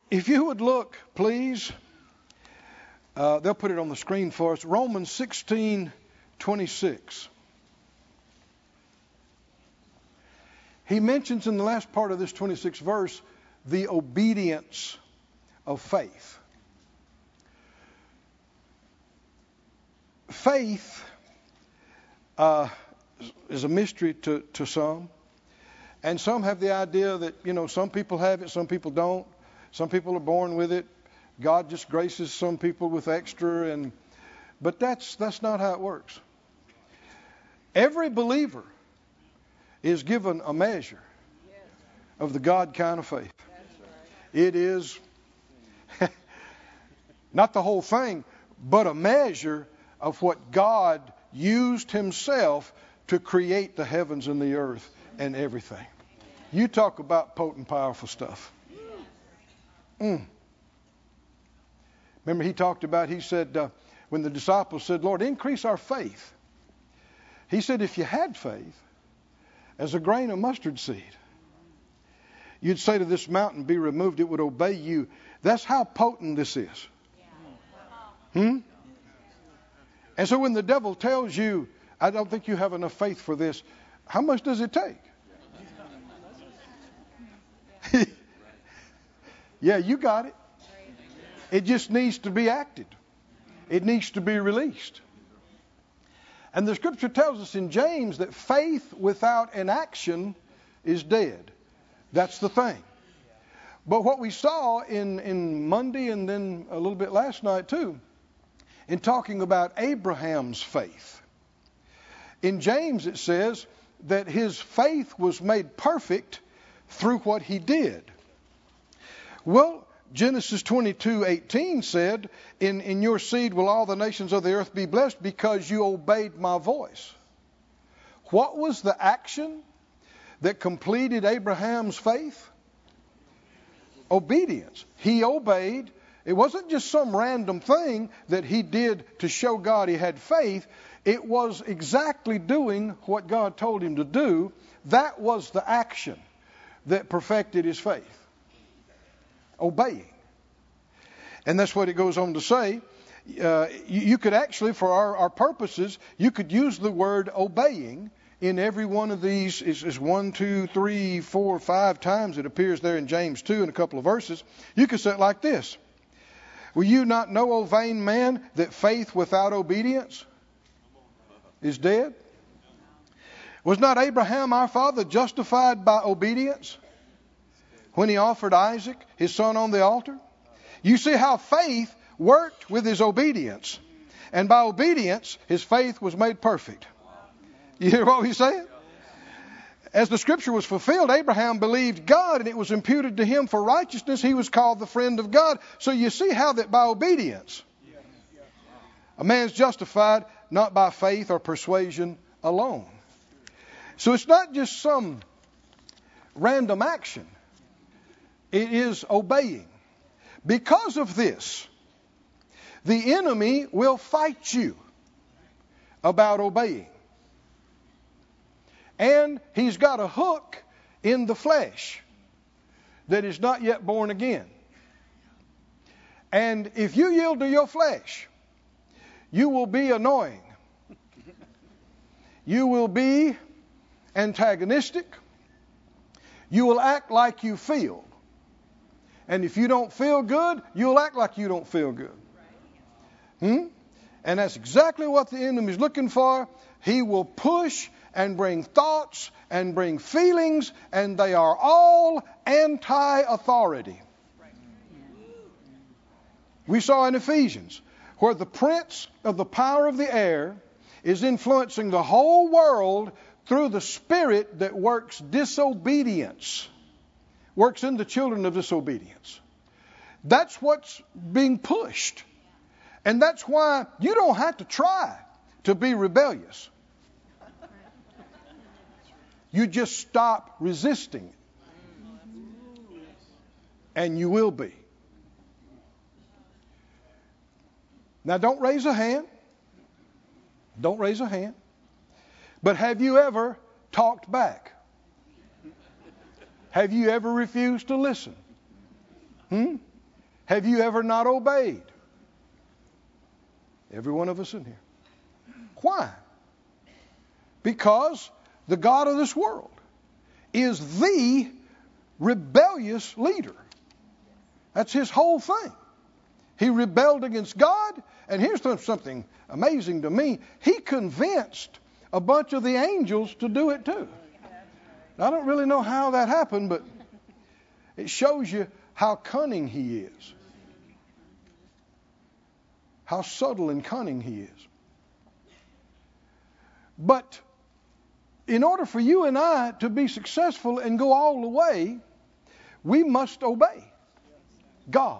If you would look, please, they'll put it on the screen for us. Romans 16:26. He mentions in the last part of this 26th verse the obedience of faith. Faith is a mystery to some. And some have the idea that, some people have it, some people don't. Some people are born with it. God just graces some people with extra. But that's not how it works. Every believer is given a measure of the God kind of faith. It is not the whole thing, but a measure of what God used himself to create the heavens and the earth and everything. You talk about potent, powerful stuff. Remember he said, when the disciples said, Lord, increase our faith. He said, if you had faith as a grain of mustard seed, you'd say to this mountain, be removed, it would obey you. That's how potent this is. And so when the devil tells you, I don't think you have enough faith for this, how much does it take? Yeah, you got it. It just needs to be acted. It needs to be released. And the scripture tells us in James that faith without an action is dead. That's the thing. But what we saw in Monday and then a little bit last night too, in talking about Abraham's faith. In James it says that his faith was made perfect through what he did. Well, Genesis 22:18 said, in your seed will all the nations of the earth be blessed because you obeyed my voice. What was the action that completed Abraham's faith? Obedience. He obeyed. It wasn't just some random thing that he did to show God he had faith. It was exactly doing what God told him to do. That was the action that perfected his faith. Obeying. And that's what it goes on to say. You could actually, for our purposes, you could use the word obeying in every one of these. Is 1, 2, 3, 4, 5 times it appears there in James 2 in a couple of verses. You could say it like this. Will you not know, O vain man, that faith without obedience is dead? Was not Abraham our father justified by obedience when he offered Isaac, his son, on the altar? You see how faith worked with his obedience. And by obedience, his faith was made perfect. You hear what he's saying? As the scripture was fulfilled, Abraham believed God and it was imputed to him for righteousness. He was called the friend of God. So you see how that by obedience, a man's justified not by faith or persuasion alone. So it's not just some random action. It is obeying. Because of this, the enemy will fight you about obeying. And he's got a hook in the flesh that is not yet born again. And if you yield to your flesh, you will be annoying. You will be antagonistic. You will act like you feel. And if you don't feel good, you'll act like you don't feel good. And that's exactly what the enemy is looking for. He will push and bring thoughts and bring feelings, and they are all anti-authority. We saw in Ephesians where the prince of the power of the air is influencing the whole world through the spirit that works disobedience, works in the children of disobedience. That's what's being pushed. And that's why you don't have to try to be rebellious. You just stop resisting it. And you will be. Now don't raise a hand. Don't raise a hand. But have you ever talked back? Have you ever refused to listen? Have you ever not obeyed? Every one of us in here. Why? Because the God of this world is the rebellious leader. That's his whole thing. He rebelled against God, and here's something amazing to me. He convinced a bunch of the angels to do it too. I don't really know how that happened, but it shows you how cunning he is. How subtle and cunning he is. But in order for you and I to be successful and go all the way, we must obey God.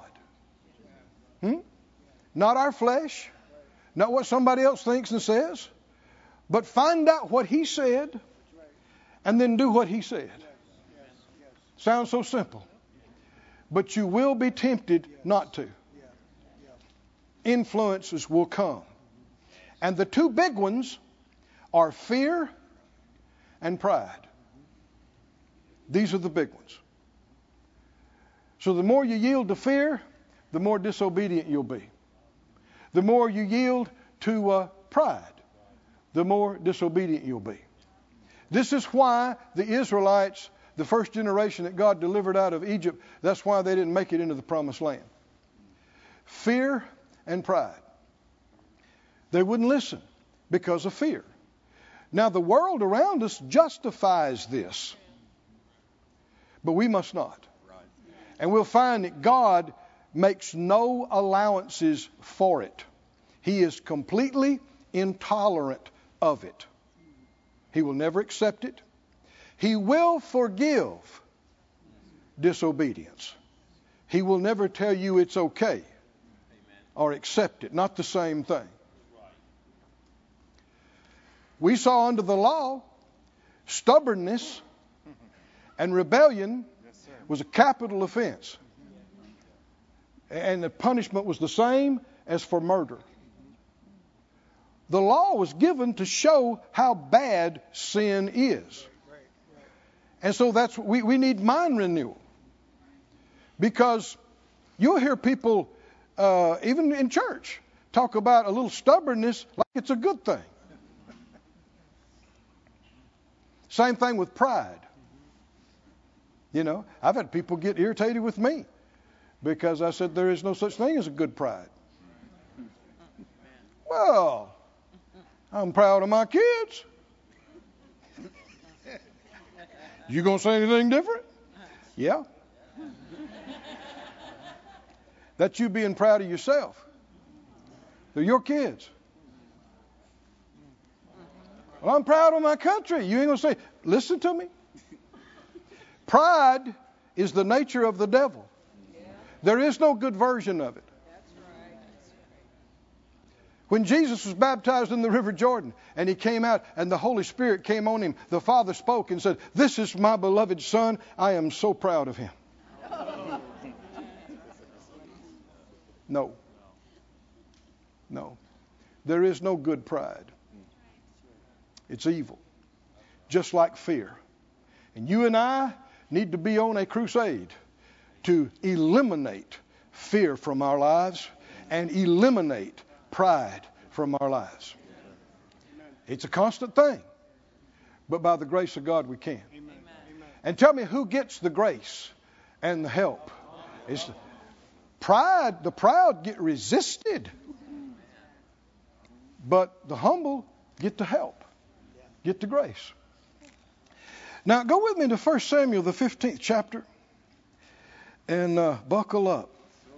Not our flesh, not what somebody else thinks and says, but find out what he said and then do what he said. Sounds so simple. But you will be tempted not to. Influences will come. And the two big ones are fear and pride. These are the big ones. So the more you yield to fear, the more disobedient you'll be. The more you yield to pride, the more disobedient you'll be. This is why the Israelites, the first generation that God delivered out of Egypt, that's why they didn't make it into the promised land. Fear and pride. They wouldn't listen because of fear. Now the world around us justifies this, but we must not. And we'll find that God makes no allowances for it. He is completely intolerant of it. He will never accept it. He will forgive disobedience. He will never tell you it's okay or accept it. Not the same thing. We saw under the law, stubbornness and rebellion was a capital offense. And the punishment was the same as for murder. The law was given to show how bad sin is. And so that's we need mind renewal. Because you'll hear people, even in church, talk about a little stubbornness like it's a good thing. Same thing with pride. You know, I've had people get irritated with me because I said there is no such thing as a good pride. Well, I'm proud of my kids. You gonna say anything different? Yeah. That's you being proud of yourself. They're your kids. Well, I'm proud of my country. You ain't gonna say, listen to me. Pride is the nature of the devil. There is no good version of it. When Jesus was baptized in the River Jordan and he came out and the Holy Spirit came on him, the Father spoke and said, "This is my beloved Son. I am so proud of him." No. No. There is no good pride. It's evil. Just like fear. And you and I need to be on a crusade to eliminate fear from our lives and eliminate pride from our lives. It's a constant thing, but by the grace of God we can. And tell me who gets the grace and the help? It's pride. The proud get resisted, but the humble get the help, get the grace. Now go with me to 1 Samuel, the 15th chapter, and buckle up.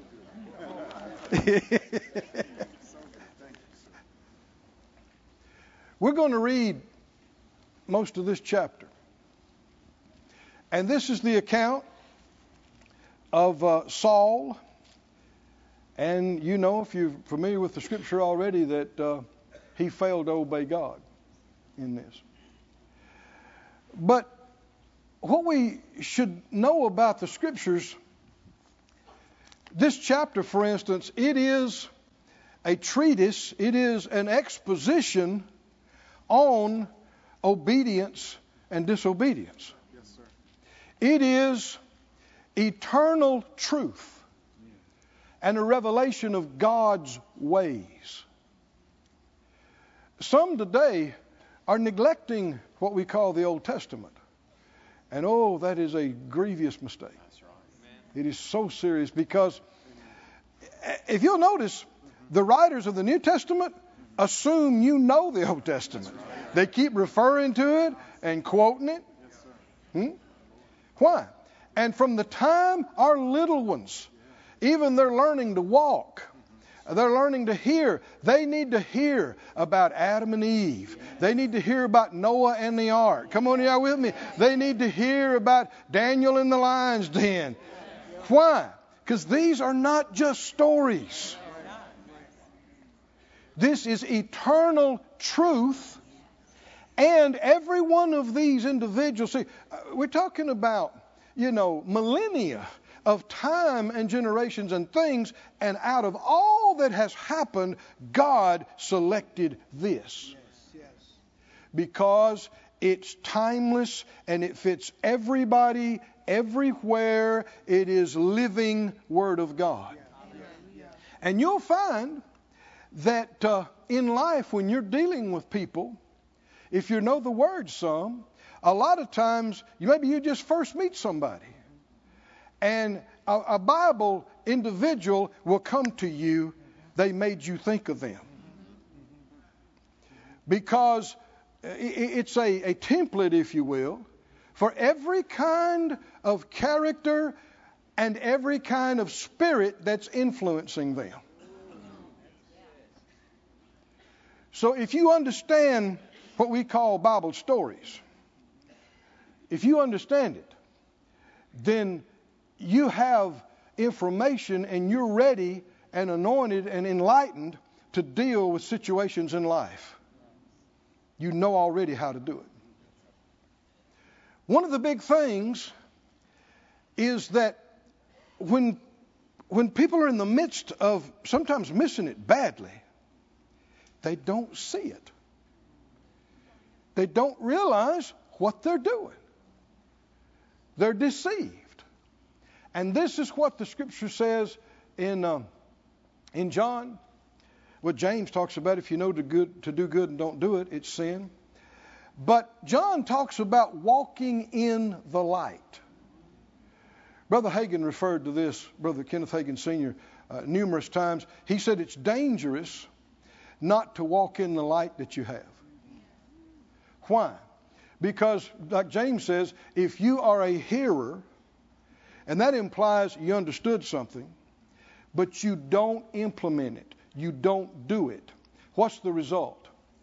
We're going to read most of this chapter. And this is the account of Saul. And you know, if you're familiar with the scripture already, that he failed to obey God in this. But what we should know about the scriptures, this chapter, for instance, it is a treatise, it is an exposition on obedience and disobedience. Yes, sir. It is eternal truth and a revelation of God's ways. Some today are neglecting what we call the Old Testament. And oh, that is a grievous mistake. It is so serious, because if you'll notice, the writers of the New Testament assume you know the Old Testament. They keep referring to it and quoting it. Why? And from the time our little ones, even they're learning to walk, they're learning to hear, they need to hear about Adam and Eve. They need to hear about Noah and the ark. Come on, y'all with me? They need to hear about Daniel in the lion's den. Why? Because these are not just stories. This is eternal truth. And every one of these individuals, see, we're talking about, millennia of time and generations and things, and out of all that has happened, God selected this. Because it's timeless and it fits everybody, everywhere. It is living Word of God. And you'll find that in life, when you're dealing with people, if you know the Word some, a lot of times, maybe you just first meet somebody, and a Bible individual will come to you. They made you think of them. Because it's a template, if you will, for every kind of character and every kind of spirit that's influencing them. So if you understand what we call Bible stories, if you understand it, then you have information and you're ready and anointed and enlightened to deal with situations in life. You know already how to do it. One of the big things is that when people are in the midst of sometimes missing it badly, they don't see it. They don't realize what they're doing. They're deceived. And this is what the Scripture says in John. What James talks about, if you know to do good and don't do it, it's sin. But John talks about walking in the light. Brother Hagin referred to this, Brother Kenneth Hagin Sr., numerous times. He said it's dangerous not to walk in the light that you have. Why? Because, like James says, if you are a hearer, and that implies you understood something, but you don't implement it, you don't do it, what's the result?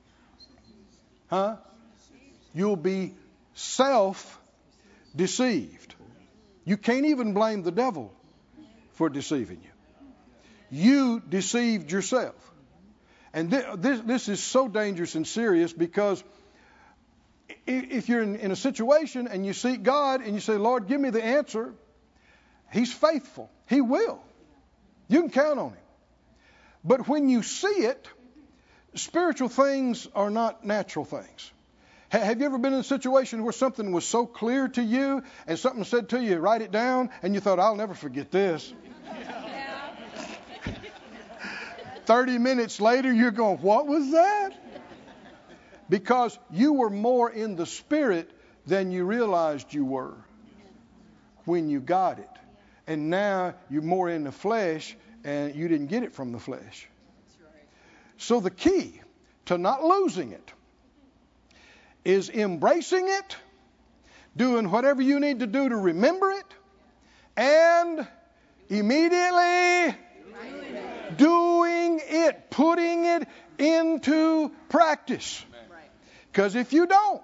You'll be self-deceived. You can't even blame the devil for deceiving you. You deceived yourself. And this is so dangerous and serious, because if you're in a situation and you seek God and you say, Lord, give me the answer, He's faithful. He will. You can count on Him. But when you see it, spiritual things are not natural things. Have you ever been in a situation where something was so clear to you and something said to you, write it down, and you thought, I'll never forget this? 30 minutes later, you're going, what was that? Because you were more in the Spirit than you realized you were when you got it. And now you're more in the flesh, and you didn't get it from the flesh. So the key to not losing it is embracing it, doing whatever you need to do to remember it, and immediately doing it, putting it into practice. Because if you don't,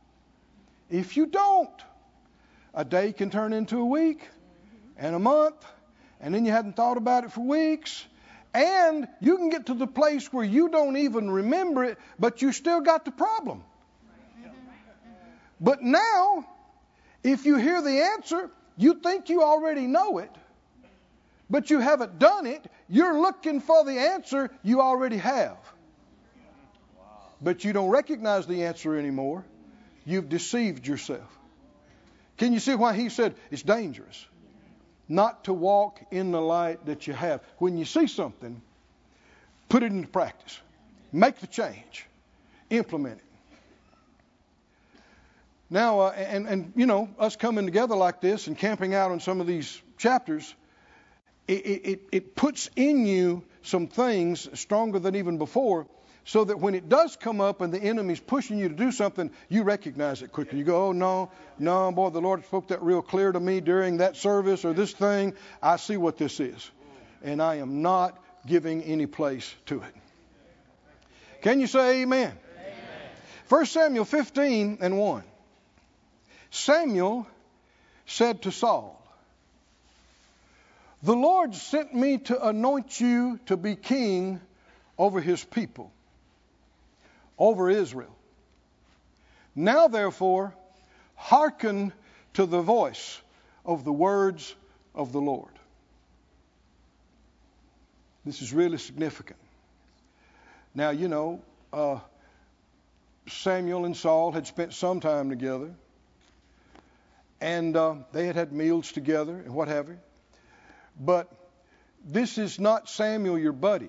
a day can turn into a week and a month, and then you hadn't thought about it for weeks, and you can get to the place where you don't even remember it, but you still got the problem. But now, if you hear the answer, you think you already know it, but you haven't done it. You're looking for the answer you already have. But you don't recognize the answer anymore. You've deceived yourself. Can you see why he said it's dangerous not to walk in the light that you have. When you see something, put it into practice. Make the change. Implement it. Now, and you know, us coming together like this and camping out on some of these chapters, it puts in you some things stronger than even before, so that when it does come up and the enemy's pushing you to do something, you recognize it quickly. You go, oh, no, boy, the Lord spoke that real clear to me during that service or this thing. I see what this is. And I am not giving any place to it. Can you say amen? Amen. 1 Samuel 15:1. Samuel said to Saul, "The Lord sent me to anoint you to be king over his people, over Israel. Now therefore, hearken to the voice of the words of the Lord." This is really significant. Now, you know, Samuel and Saul had spent some time together. And they had had meals together and what have you. But this is not Samuel, your buddy.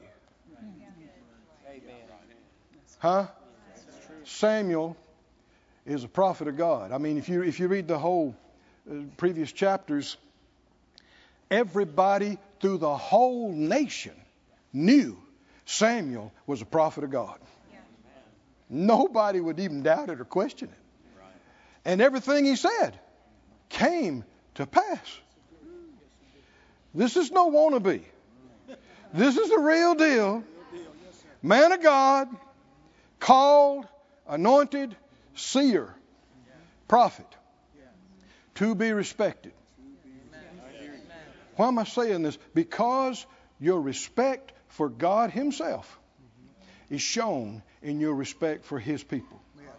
Huh? Samuel is a prophet of God. I mean, if you read the whole previous chapters, everybody through the whole nation knew Samuel was a prophet of God. Nobody would even doubt it or question it. And everything he said came to pass. This is no wannabe. This is the real deal. Man of God, called, anointed, seer, prophet, to be respected. Why am I saying this? Because your respect for God himself is shown in your respect for his people.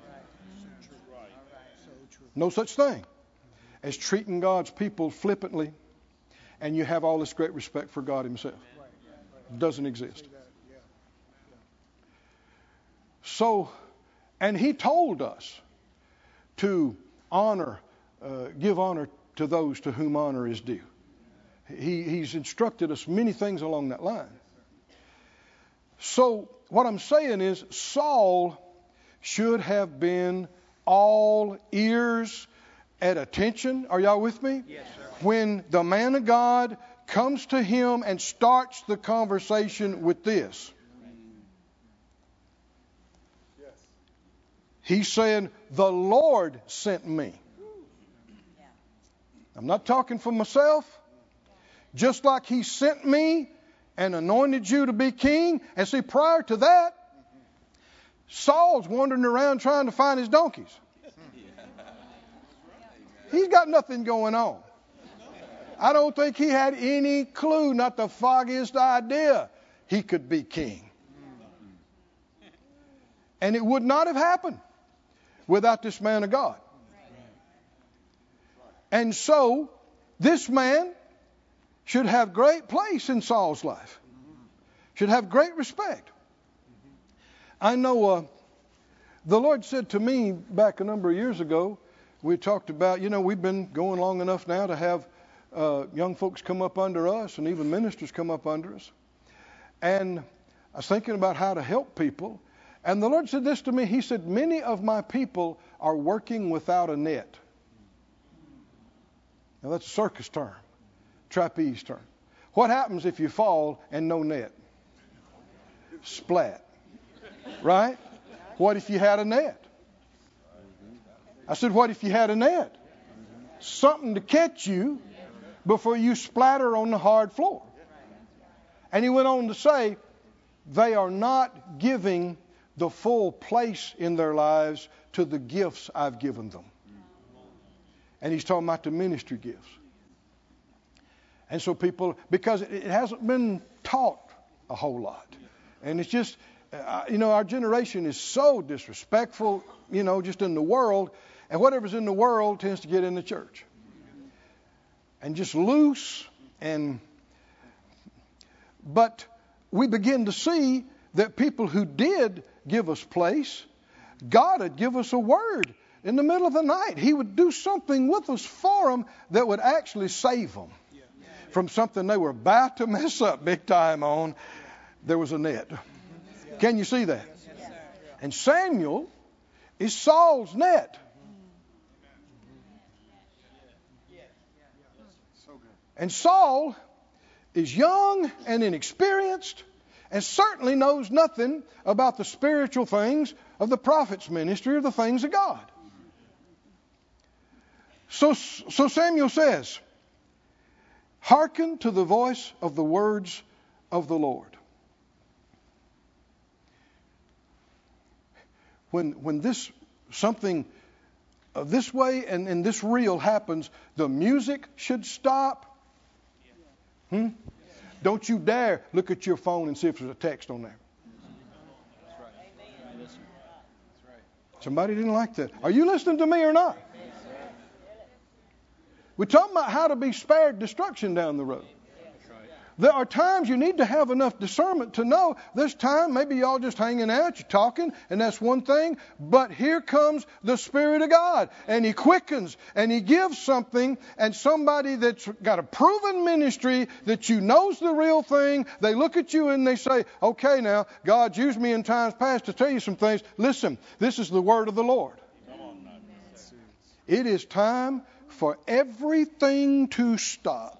No such thing as treating God's people flippantly, and you have all this great respect for God himself. Doesn't exist. So, and he told us to give honor to those to whom honor is due. He's instructed us many things along that line. So, what I'm saying is, Saul should have been all ears at attention. Are y'all with me? Yes, sir. When the man of God comes to him and starts the conversation with this. Yes. He's saying, "The Lord sent me." I'm not talking for myself. Just like he sent me and anointed you to be king. And see, prior to that, Saul's wandering around trying to find his donkeys. He's got nothing going on. I don't think he had any clue, not the foggiest idea, he could be king. And it would not have happened without this man of God. And so, this man should have great place in Saul's life. Should have great respect. I know the Lord said to me back a number of years ago, we talked about, we've been going long enough now to have young folks come up under us and even ministers come up under us. And I was thinking about how to help people. And the Lord said this to me. He said, "Many of my people are working without a net." Now that's a circus term, trapeze term. What happens if you fall and no net? Splat. Right? What if you had a net? I said, what if you had a net? Something to catch you before you splatter on the hard floor. And he went on to say, they are not giving the full place in their lives to the gifts I've given them. And he's talking about the ministry gifts. And so people, because it hasn't been taught a whole lot. And it's just, our generation is so disrespectful, just in the world. And whatever's in the world tends to get in the church. And just loose. But we begin to see that people who did give us place, God would give us a word in the middle of the night. He would do something with us for them that would actually save them. from something they were about to mess up big time on. There was a net. Can you see that? And Samuel is Saul's net. And Saul is young and inexperienced and certainly knows nothing about the spiritual things of the prophet's ministry or the things of God. So Samuel says, hearken to the voice of the words of the Lord. When this something this way and this real happens, the music should stop. Don't you dare look at your phone and see if there's a text on there. Somebody didn't like that. Are you listening to me or not? We're talking about how to be spared destruction down the road. There are times you need to have enough discernment to know this time maybe y'all just hanging out, you're talking, and that's one thing. But here comes the Spirit of God, and He quickens, and He gives something, and somebody that's got a proven ministry that you knows the real thing, they look at you and they say, okay now, God's used me in times past to tell you some things. Listen, this is the word of the Lord. It is time for everything to stop.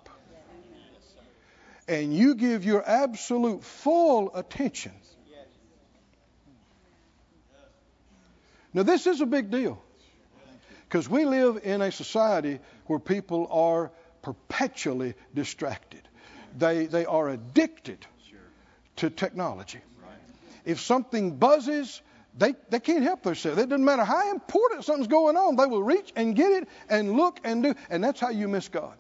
And you give your absolute full attention. Now, this is a big deal. Because we live in a society where people are perpetually distracted. They are addicted to technology. If something buzzes, they can't help themselves. It doesn't matter how important something's going on. They will reach and get it and look and do. And that's how you miss God.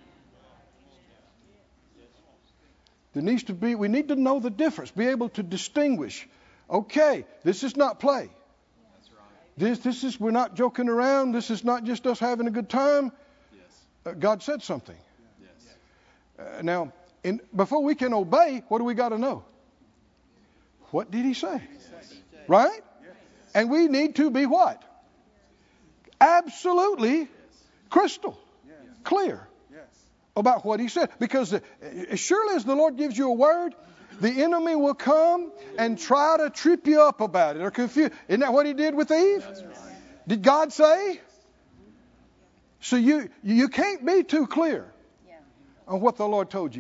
We need to know the difference, be able to distinguish. Okay, this is not play. This is, we're not joking around. This is not just us having a good time. God said something. Now, before we can obey, what do we got to know? What did He say? Right? And we need to be what? Absolutely crystal clear about what He said. Because as surely as the Lord gives you a word, the enemy will come and try to trip you up about it or confuse. Isn't that what he did with Eve? Did God say? So you can't be too clear on what the Lord told you.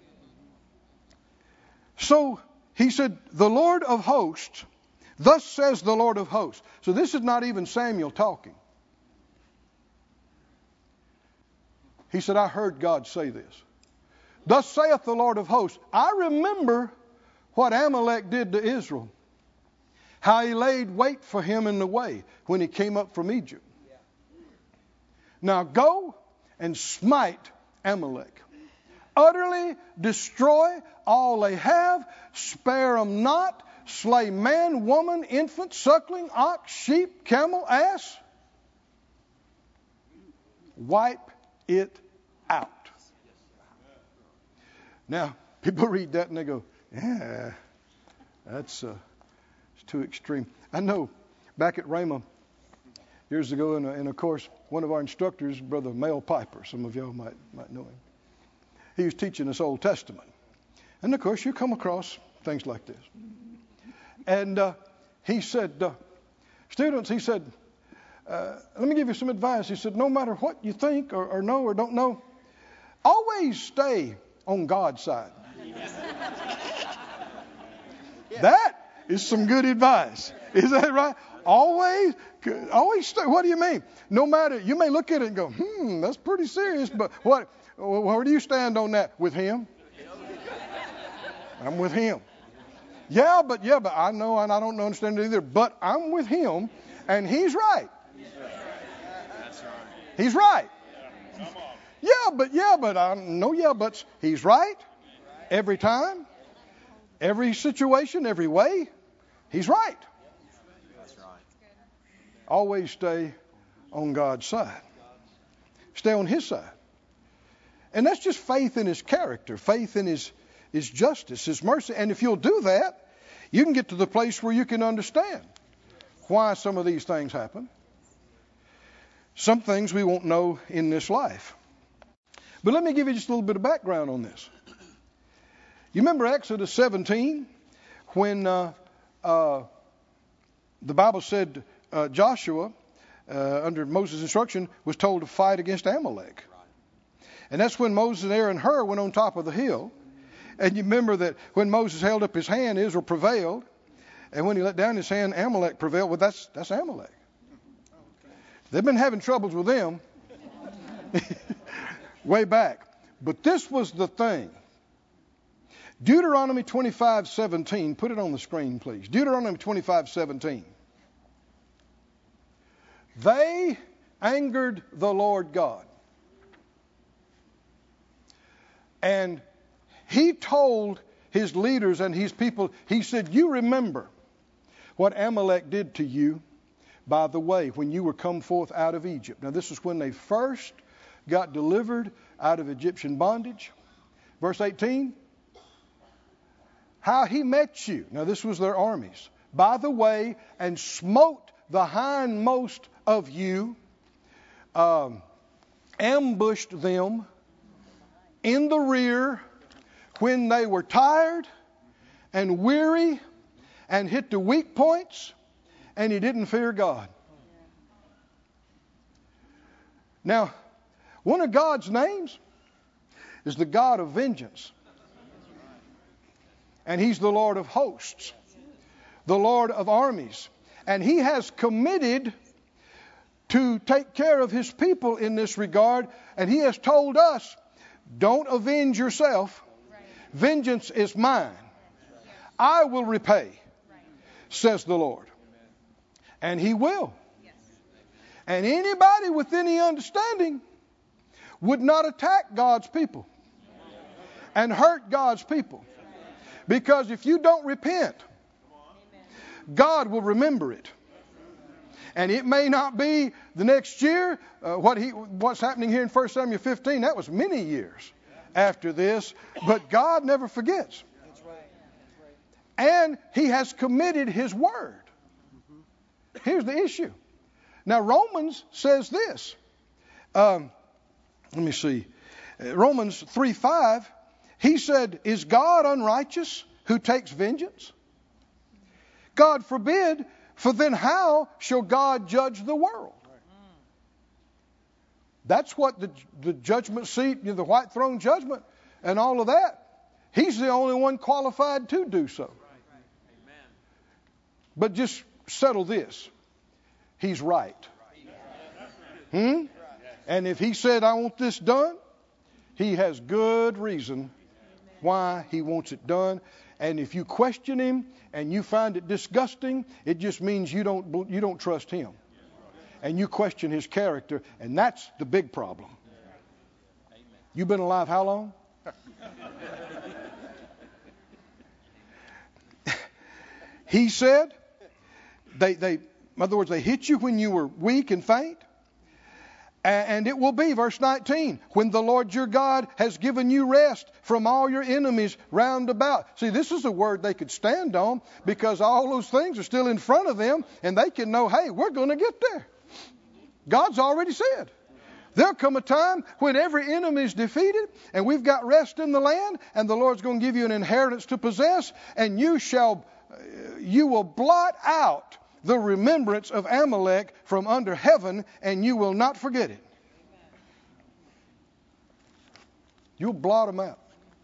So He said, the Lord of hosts, thus says the Lord of hosts. So this is not even Samuel talking. He said, I heard God say this. Thus saith the Lord of hosts. I remember what Amalek did to Israel. How he laid wait for him in the way when he came up from Egypt. Now go and smite Amalek. Utterly destroy all they have. Spare them not. Slay man, woman, infant, suckling, ox, sheep, camel, ass. Wipe it out. Now, people read that and they go, yeah, that's it's too extreme. I know back at Rhema years ago, and of course, one of our instructors, Brother Mel Piper, some of y'all might know him. He was teaching us Old Testament. And of course, you come across things like this. And he said, students, he said, let me give you some advice. He said, no matter what you think or know or don't know, always stay on God's side. That is some good advice. Is that right? Always stay. What do you mean? No matter, you may look at it and go, that's pretty serious, but where do you stand on that? With Him? I'm with Him. Yeah, but I know, and I don't understand it either, but I'm with Him, and He's right. He's right. Yeah, but I know buts. He's right every time, every situation, every way. He's right. Always stay on God's side. Stay on His side. And that's just faith in His character, faith in His justice, His mercy. And if you'll do that, you can get to the place where you can understand why some of these things happen. Some things we won't know in this life. But let me give you just a little bit of background on this. You remember Exodus 17 when the Bible said Joshua, under Moses' instruction, was told to fight against Amalek. And that's when Moses and Aaron and Hur went on top of the hill. And you remember that when Moses held up his hand, Israel prevailed. And when he let down his hand, Amalek prevailed. Well, that's Amalek. They've been having troubles with them way back. But this was the thing. Deuteronomy 25:17. Put it on the screen, please. Deuteronomy 25:17. They angered the Lord God. And he told his leaders and his people, he said, you remember what Amalek did to you by the way when you were come forth out of Egypt. Now this is when they first got delivered out of Egyptian bondage. Verse 18. How he met you. Now this was their armies. By the way, and smote the hindmost of you, ambushed them in the rear when they were tired and weary and hit the weak points, and he didn't fear God. Now, one of God's names is the God of vengeance. And he's the Lord of hosts, the Lord of armies. And he has committed to take care of his people in this regard. And he has told us, don't avenge yourself. Vengeance is mine. I will repay, says the Lord. And he will. And anybody with any understanding would not attack God's people and hurt God's people. Because if you don't repent, God will remember it. And it may not be the next year. What's happening here in 1 Samuel 15, that was many years after this. But God never forgets. And he has committed his word. Here's the issue. Now Romans says this. Let me see. Romans 3:5. He said, is God unrighteous who takes vengeance? God forbid, for then how shall God judge the world? That's what the judgment seat, the white throne judgment and all of that. He's the only one qualified to do so. But just settle this. He's right. And if he said, I want this done, he has good reason why he wants it done. And if you question him and you find it disgusting, it just means you don't trust him. And you question his character, and that's the big problem. You've been alive how long? He said, in other words, they hit you when you were weak and faint. And it will be, verse 19, when the Lord your God has given you rest from all your enemies round about. See, this is a word they could stand on because all those things are still in front of them and they can know, hey, we're going to get there. God's already said. There'll come a time when every enemy is defeated and we've got rest in the land and the Lord's going to give you an inheritance to possess, and you will blot out the remembrance of Amalek from under heaven, and you will not forget it. You'll blot them out.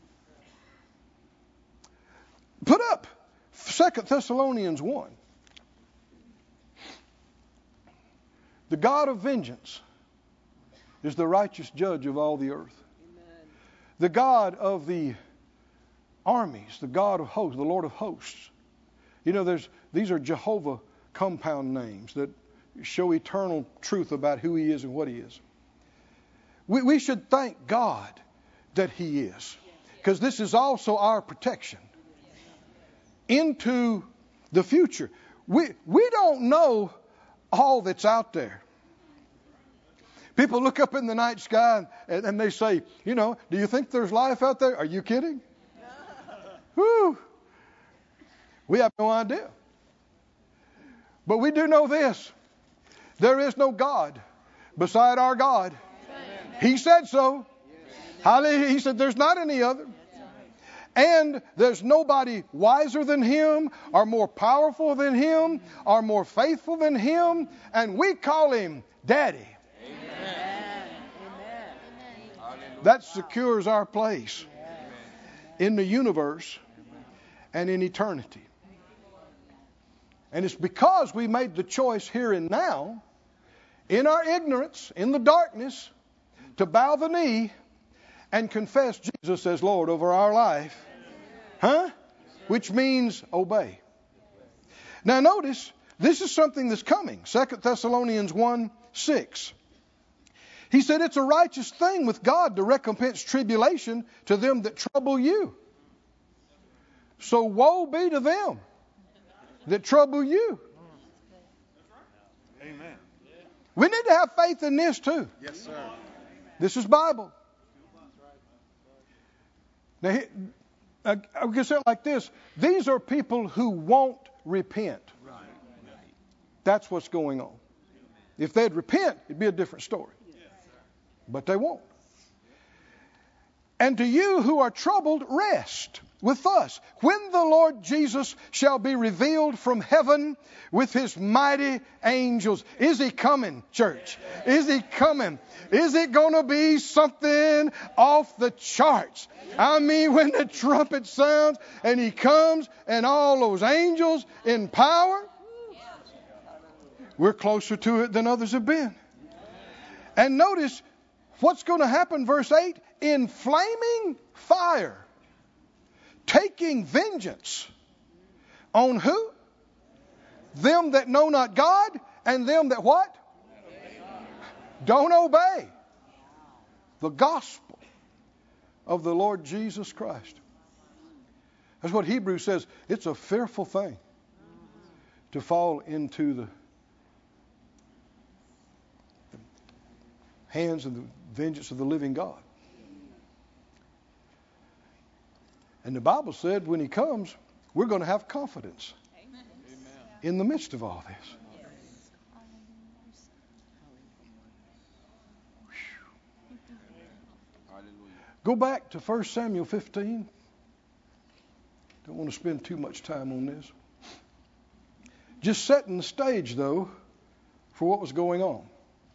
Put up 2 Thessalonians 1. The God of vengeance is the righteous judge of all the earth. Amen. The God of the armies, the God of hosts, the Lord of hosts. You know, these are Jehovah compound names that show eternal truth about who he is and what he is. We should thank God that he is, because this is also our protection into the future. We don't know all that's out there. People look up in the night sky and they say, you know, do you think there's life out there? Are you kidding? Whew. We have no idea. But we do know this. There is no God beside our God. Amen. He said so. Hallelujah. He said there's not any other. And there's nobody wiser than him, or more powerful than him, or more faithful than him. And we call him Daddy. Amen. That secures our place in the universe and in eternity. And it's because we made the choice here and now, in our ignorance, in the darkness, to bow the knee and confess Jesus as Lord over our life. Which means obey. Now notice, this is something that's coming. 2 Thessalonians 1:6. He said it's a righteous thing with God to recompense tribulation to them that trouble you. So woe be to them that trouble you. Amen. We need to have faith in this too. Yes, sir. This is Bible. Now, I can say it like this. These are people who won't repent. Right. That's what's going on. If they'd repent, it'd be a different story. But they won't. And to you who are troubled, rest with us, when the Lord Jesus shall be revealed from heaven with his mighty angels. Is he coming, church? Is he coming? Is it going to be something off the charts? I mean, when the trumpet sounds and he comes and all those angels in power, we're closer to it than others have been. And notice what's going to happen, verse 8, in flaming fire. Taking vengeance on who? Them that know not God, and them that what? Don't obey the gospel of the Lord Jesus Christ. That's what Hebrews says. It's a fearful thing to fall into the hands of the vengeance of the living God. And the Bible said when he comes, we're going to have confidence. Amen. In the midst of all this. Go back to 1 Samuel 15. Don't want to spend too much time on this. Just setting the stage, though, for what was going on.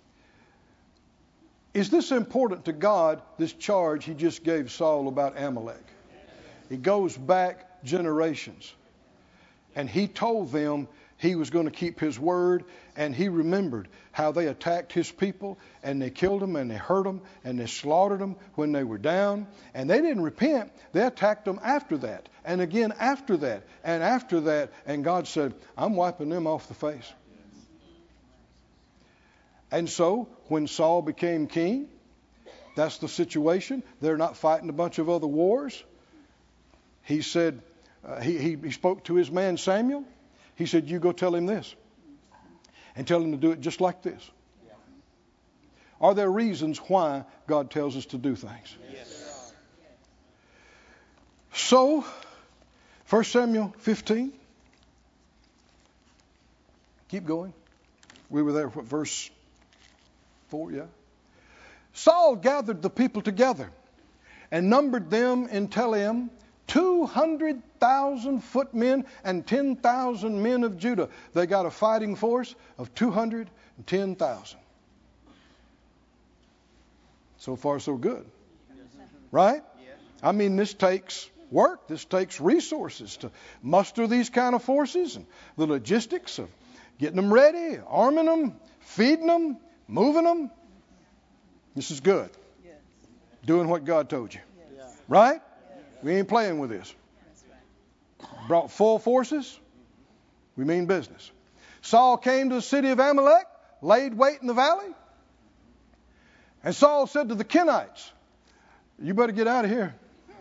Is this important to God, this charge he just gave Saul about Amalek? It goes back generations. And he told them he was going to keep his word, and he remembered how they attacked his people, and they killed them, and they hurt them, and they slaughtered them when they were down. And they didn't repent. They attacked them after that, and again after that, and after that. And God said, I'm wiping them off the face. And so, when Saul became king, that's the situation. They're not fighting a bunch of other wars. He said, he spoke to his man Samuel. He said, you go tell him this. And tell him to do it just like this. Yeah. Are there reasons why God tells us to do things? Yes. So, 1 Samuel 15. Keep going. We were there, verse 4, yeah. Saul gathered the people together and numbered them in Telaim 200,000 footmen and 10,000 men of Judah. They got a fighting force of 210,000. So far, so good. Right? I mean, this takes work. This takes resources to muster these kind of forces, and the logistics of getting them ready, arming them, feeding them, moving them. This is good. Doing what God told you. Right? We ain't playing with this. Brought full forces. We mean business. Saul came to the city of Amalek, laid wait in the valley. And Saul said to the Kenites, you better get out of here.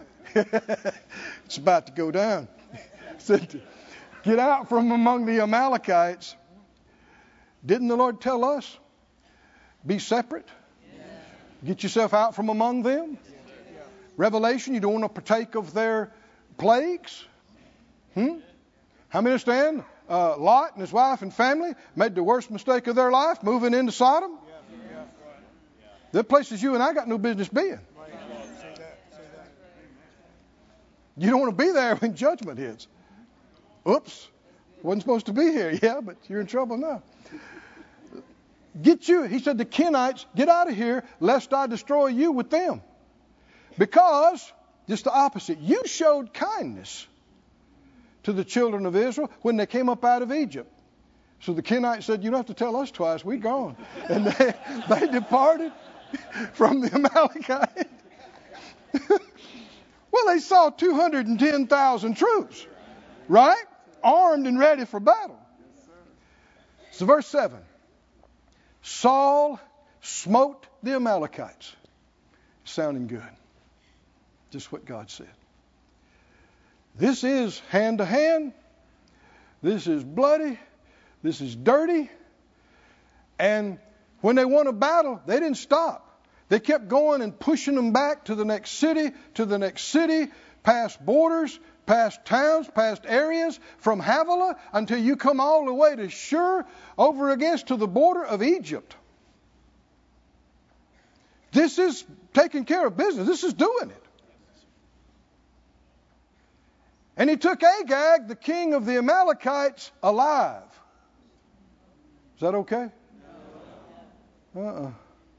It's about to go down. Said, get out from among the Amalekites. Didn't the Lord tell us? Be separate. Get yourself out from among them. Revelation, you don't want to partake of their plagues. How many understand? Lot and his wife and family made the worst mistake of their life, moving into Sodom. They're places you and I got no business being. You don't want to be there when judgment hits. Oops, wasn't supposed to be here. Yeah, but you're in trouble now. He said, the Kenites, get out of here, lest I destroy you with them. Because, just the opposite, you showed kindness to the children of Israel when they came up out of Egypt. So the Kenites said, you don't have to tell us twice, we're gone. And they departed from the Amalekites. Well, they saw 210,000 troops, right? Armed and ready for battle. So verse 7. Saul smote the Amalekites. Sounding good. Just what God said. This is hand to hand. This is bloody. This is dirty. And when they won a battle, they didn't stop. They kept going and pushing them back to the next city, past borders, past towns, past areas, from Havilah until you come all the way to Shur, over against to the border of Egypt. This is taking care of business. This is doing it. And he took Agag, the king of the Amalekites, alive. Is that okay? No.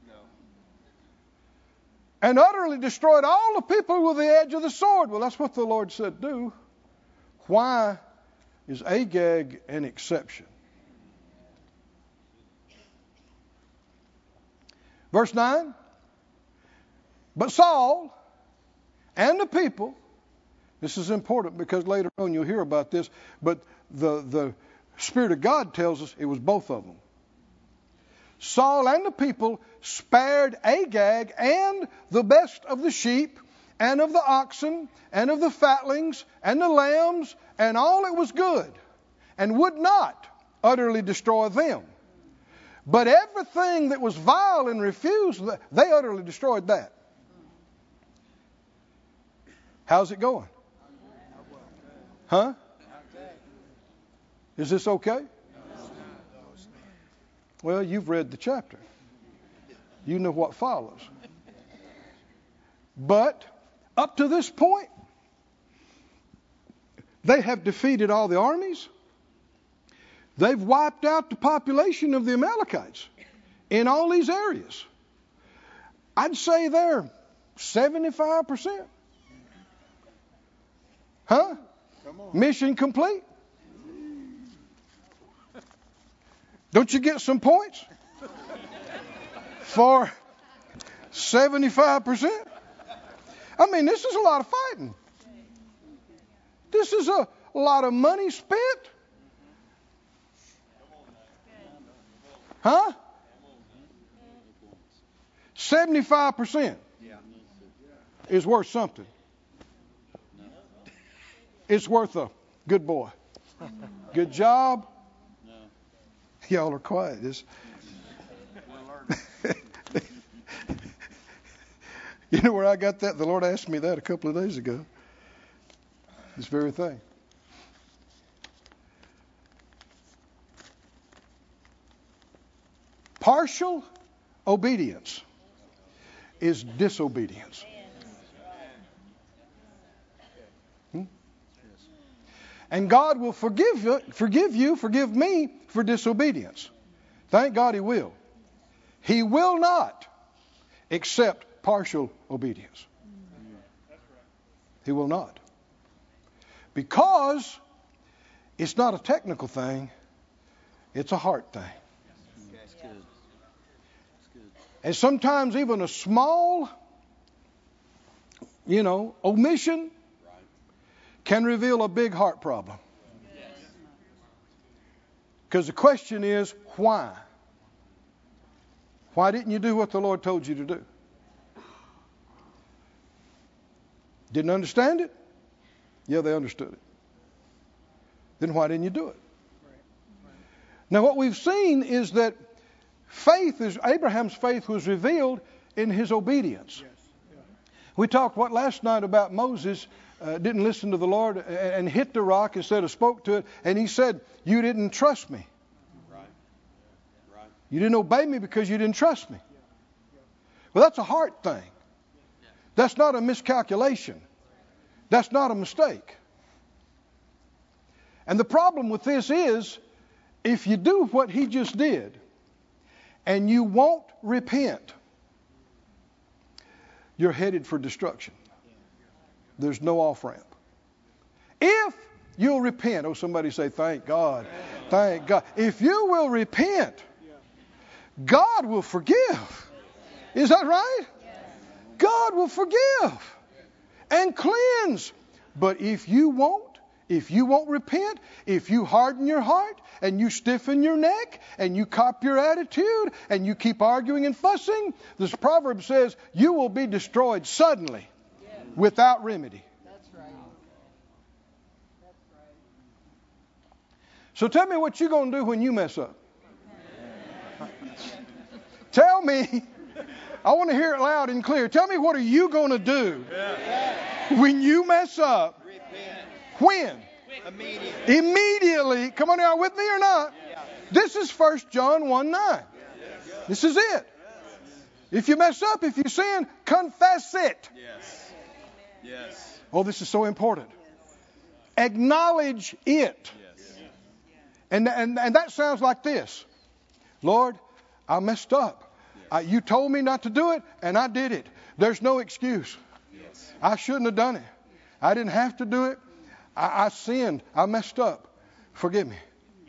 And utterly destroyed all the people with the edge of the sword. Well, that's what the Lord said do. Why is Agag an exception? Verse 9. But Saul and the people, this is important because later on you'll hear about this, but the Spirit of God tells us it was both of them. Saul and the people spared Agag and the best of the sheep and of the oxen and of the fatlings and the lambs and all that was good, and would not utterly destroy them. But everything that was vile and refused, they utterly destroyed that. How's it going? Huh? Is this okay? Well, you've read the chapter. You know what follows. But up to this point, they have defeated all the armies. They've wiped out the population of the Amalekites in all these areas. I'd say they're 75%. Huh? Mission complete. Don't you get some points for 75%? I mean, this is a lot of fighting. This is a lot of money spent. Huh? 75% is worth something. It's worth a good boy. Good job. Y'all are quiet. You know where I got that? The Lord asked me that a couple of days ago. This very thing. Partial obedience is disobedience. And God will forgive me for disobedience. Thank God He will. He will not accept partial obedience. He will not. Because it's not a technical thing, it's a heart thing. And sometimes even a small, omission can reveal a big heart problem. Because the question is, why? Why didn't you do what the Lord told you to do? Didn't understand it? Yeah, they understood it. Then why didn't you do it? Now what we've seen is that Abraham's faith was revealed in his obedience. We talked last night about Moses didn't listen to the Lord and hit the rock instead of spoke to it. And he said, you didn't trust me. Right. You didn't obey me because you didn't trust me. Well, that's a heart thing. That's not a miscalculation. That's not a mistake. And the problem with this is, if you do what he just did, and you won't repent, you're headed for destruction. There's no off-ramp. If you'll repent, oh, somebody say, thank God, thank God. If you will repent, God will forgive. Is that right? God will forgive and cleanse. But if you won't repent, if you harden your heart and you stiffen your neck and you cop your attitude and you keep arguing and fussing, this proverb says you will be destroyed suddenly without remedy. That's right. So tell me what you're going to do when you mess up. Tell me. I want to hear it loud and clear. Tell me, what are you going to do when you mess up? When? Immediately. Come on now, with me or not? This is 1 John 1:9. This is it. If you mess up, if you sin, confess it. Yes. Oh, this is so important. Acknowledge it. And that sounds like this. Lord, I messed up. You told me not to do it, and I did it. There's no excuse. I shouldn't have done it. I didn't have to do it. I sinned. I messed up. Forgive me.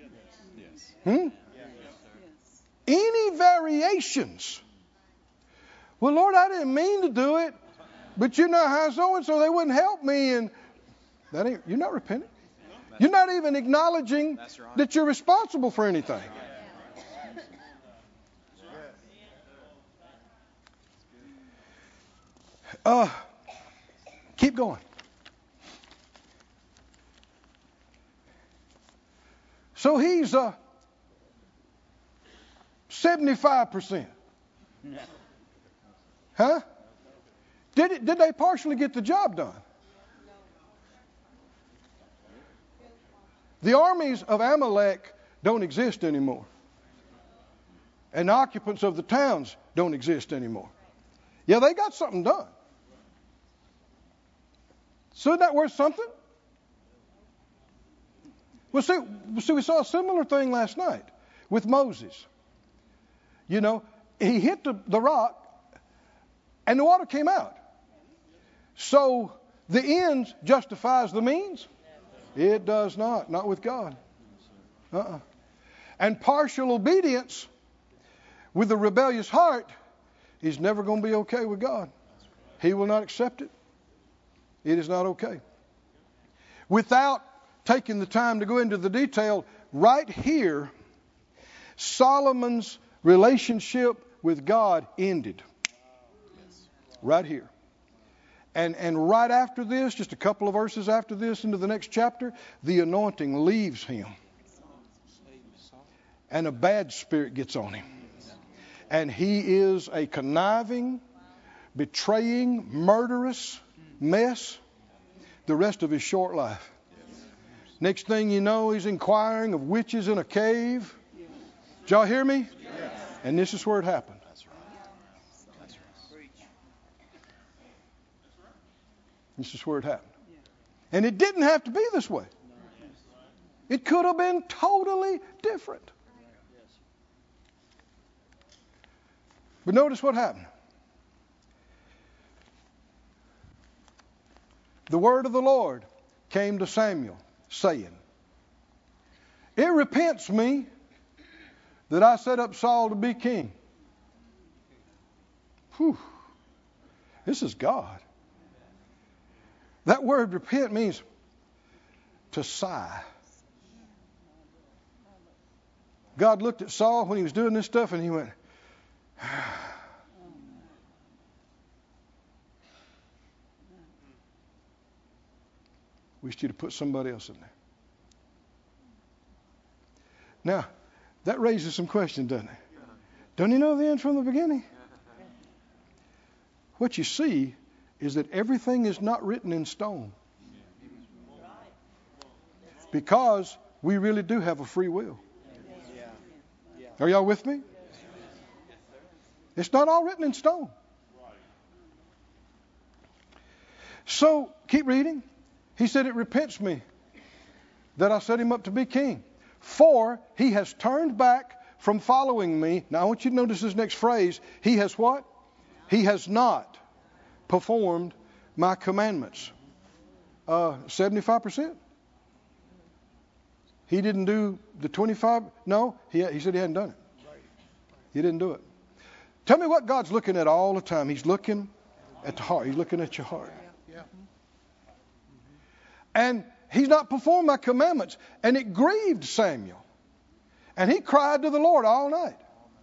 Any variations? Well, Lord, I didn't mean to do it, but you know how so-and-so, they wouldn't help me. And you're not repenting. You're not even acknowledging that you're responsible for anything. Keep going. So he's 75%. Huh? Did they partially get the job done? The armies of Amalek don't exist anymore. And the occupants of the towns don't exist anymore. Yeah, they got something done. So isn't that worth something? Well, see, we saw a similar thing last night with Moses. You know, he hit the rock and the water came out. So the ends justifies the means? It does not with God. And partial obedience with a rebellious heart is never going to be okay with God. He will not accept it. It is not okay. Without taking the time to go into the detail, right here, Solomon's relationship with God ended. Right here. And right after this, just a couple of verses after this, into the next chapter, the anointing leaves him. And a bad spirit gets on him. And he is a conniving, betraying, murderous mess the rest of his short life. Next thing you know, he's inquiring of witches in a cave. Did y'all hear me? And this is where it happened. This is where it happened. And it didn't have to be this way. It could have been totally different. But notice what happened. The word of the Lord came to Samuel, saying, "It repents me that I set up Saul to be king." Whew. This is God. That word repent means to sigh. God looked at Saul when he was doing this stuff and he went, "Wished you to put somebody else in there." Now, that raises some questions, doesn't it? Don't you know the end from the beginning? What you see is that everything is not written in stone. Because we really do have a free will. Are y'all with me? It's not all written in stone. So, keep reading. He said, it repents me that I set him up to be king. For he has turned back from following me. Now, I want you to notice this next phrase. He has what? He has not performed my commandments. 75%? He didn't do the 25? No, he said he hadn't done it. He didn't do it. Tell me what God's looking at all the time. He's looking at the heart. He's looking at your heart. And he's not performed my commandments. And it grieved Samuel. And he cried to the Lord all night.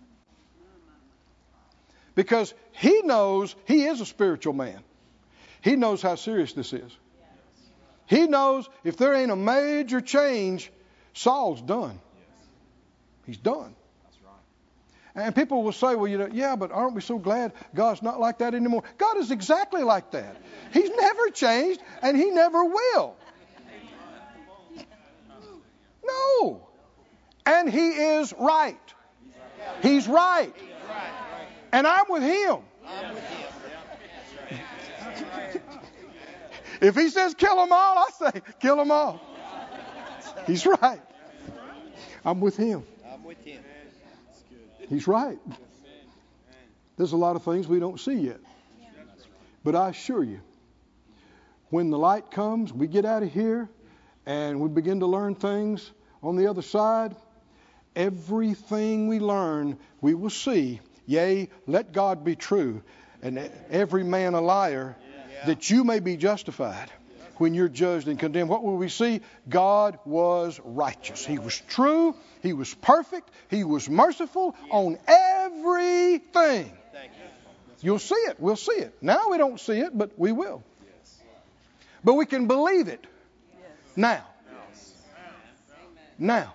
Because he knows he is a spiritual man. He knows how serious this is. He knows if there ain't a major change, Saul's done. He's done. And people will say, well, yeah, but aren't we so glad God's not like that anymore? God is exactly like that. He's never changed, and he never will. No. And he is right. He's right. And I'm with him. If he says kill them all, I say kill them all. He's right. I'm with him. He's right. There's a lot of things we don't see yet. But I assure you, when the light comes, we get out of here and we begin to learn things on the other side. Everything we learn, we will see. Yea, let God be true and every man a liar, that you may be justified when you're judged and condemned. What will we see? God was righteous. He was true. He was perfect. He was merciful on everything. You'll see it. We'll see it. Now we don't see it, but we will. But we can believe it now. Now.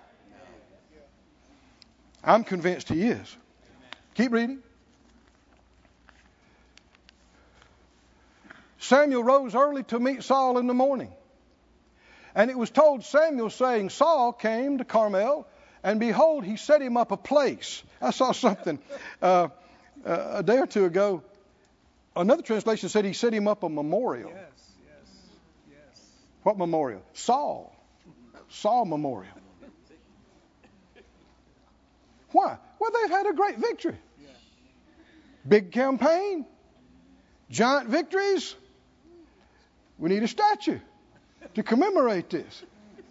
I'm convinced he is. Keep reading. Samuel rose early to meet Saul in the morning. And it was told Samuel, saying, Saul came to Carmel, and behold, he set him up a place. I saw something a day or two ago. Another translation said he set him up a memorial. Yes. What memorial? Saul Memorial. Why? Well, they've had a great victory. Big campaign. Giant victories. We need a statue to commemorate this.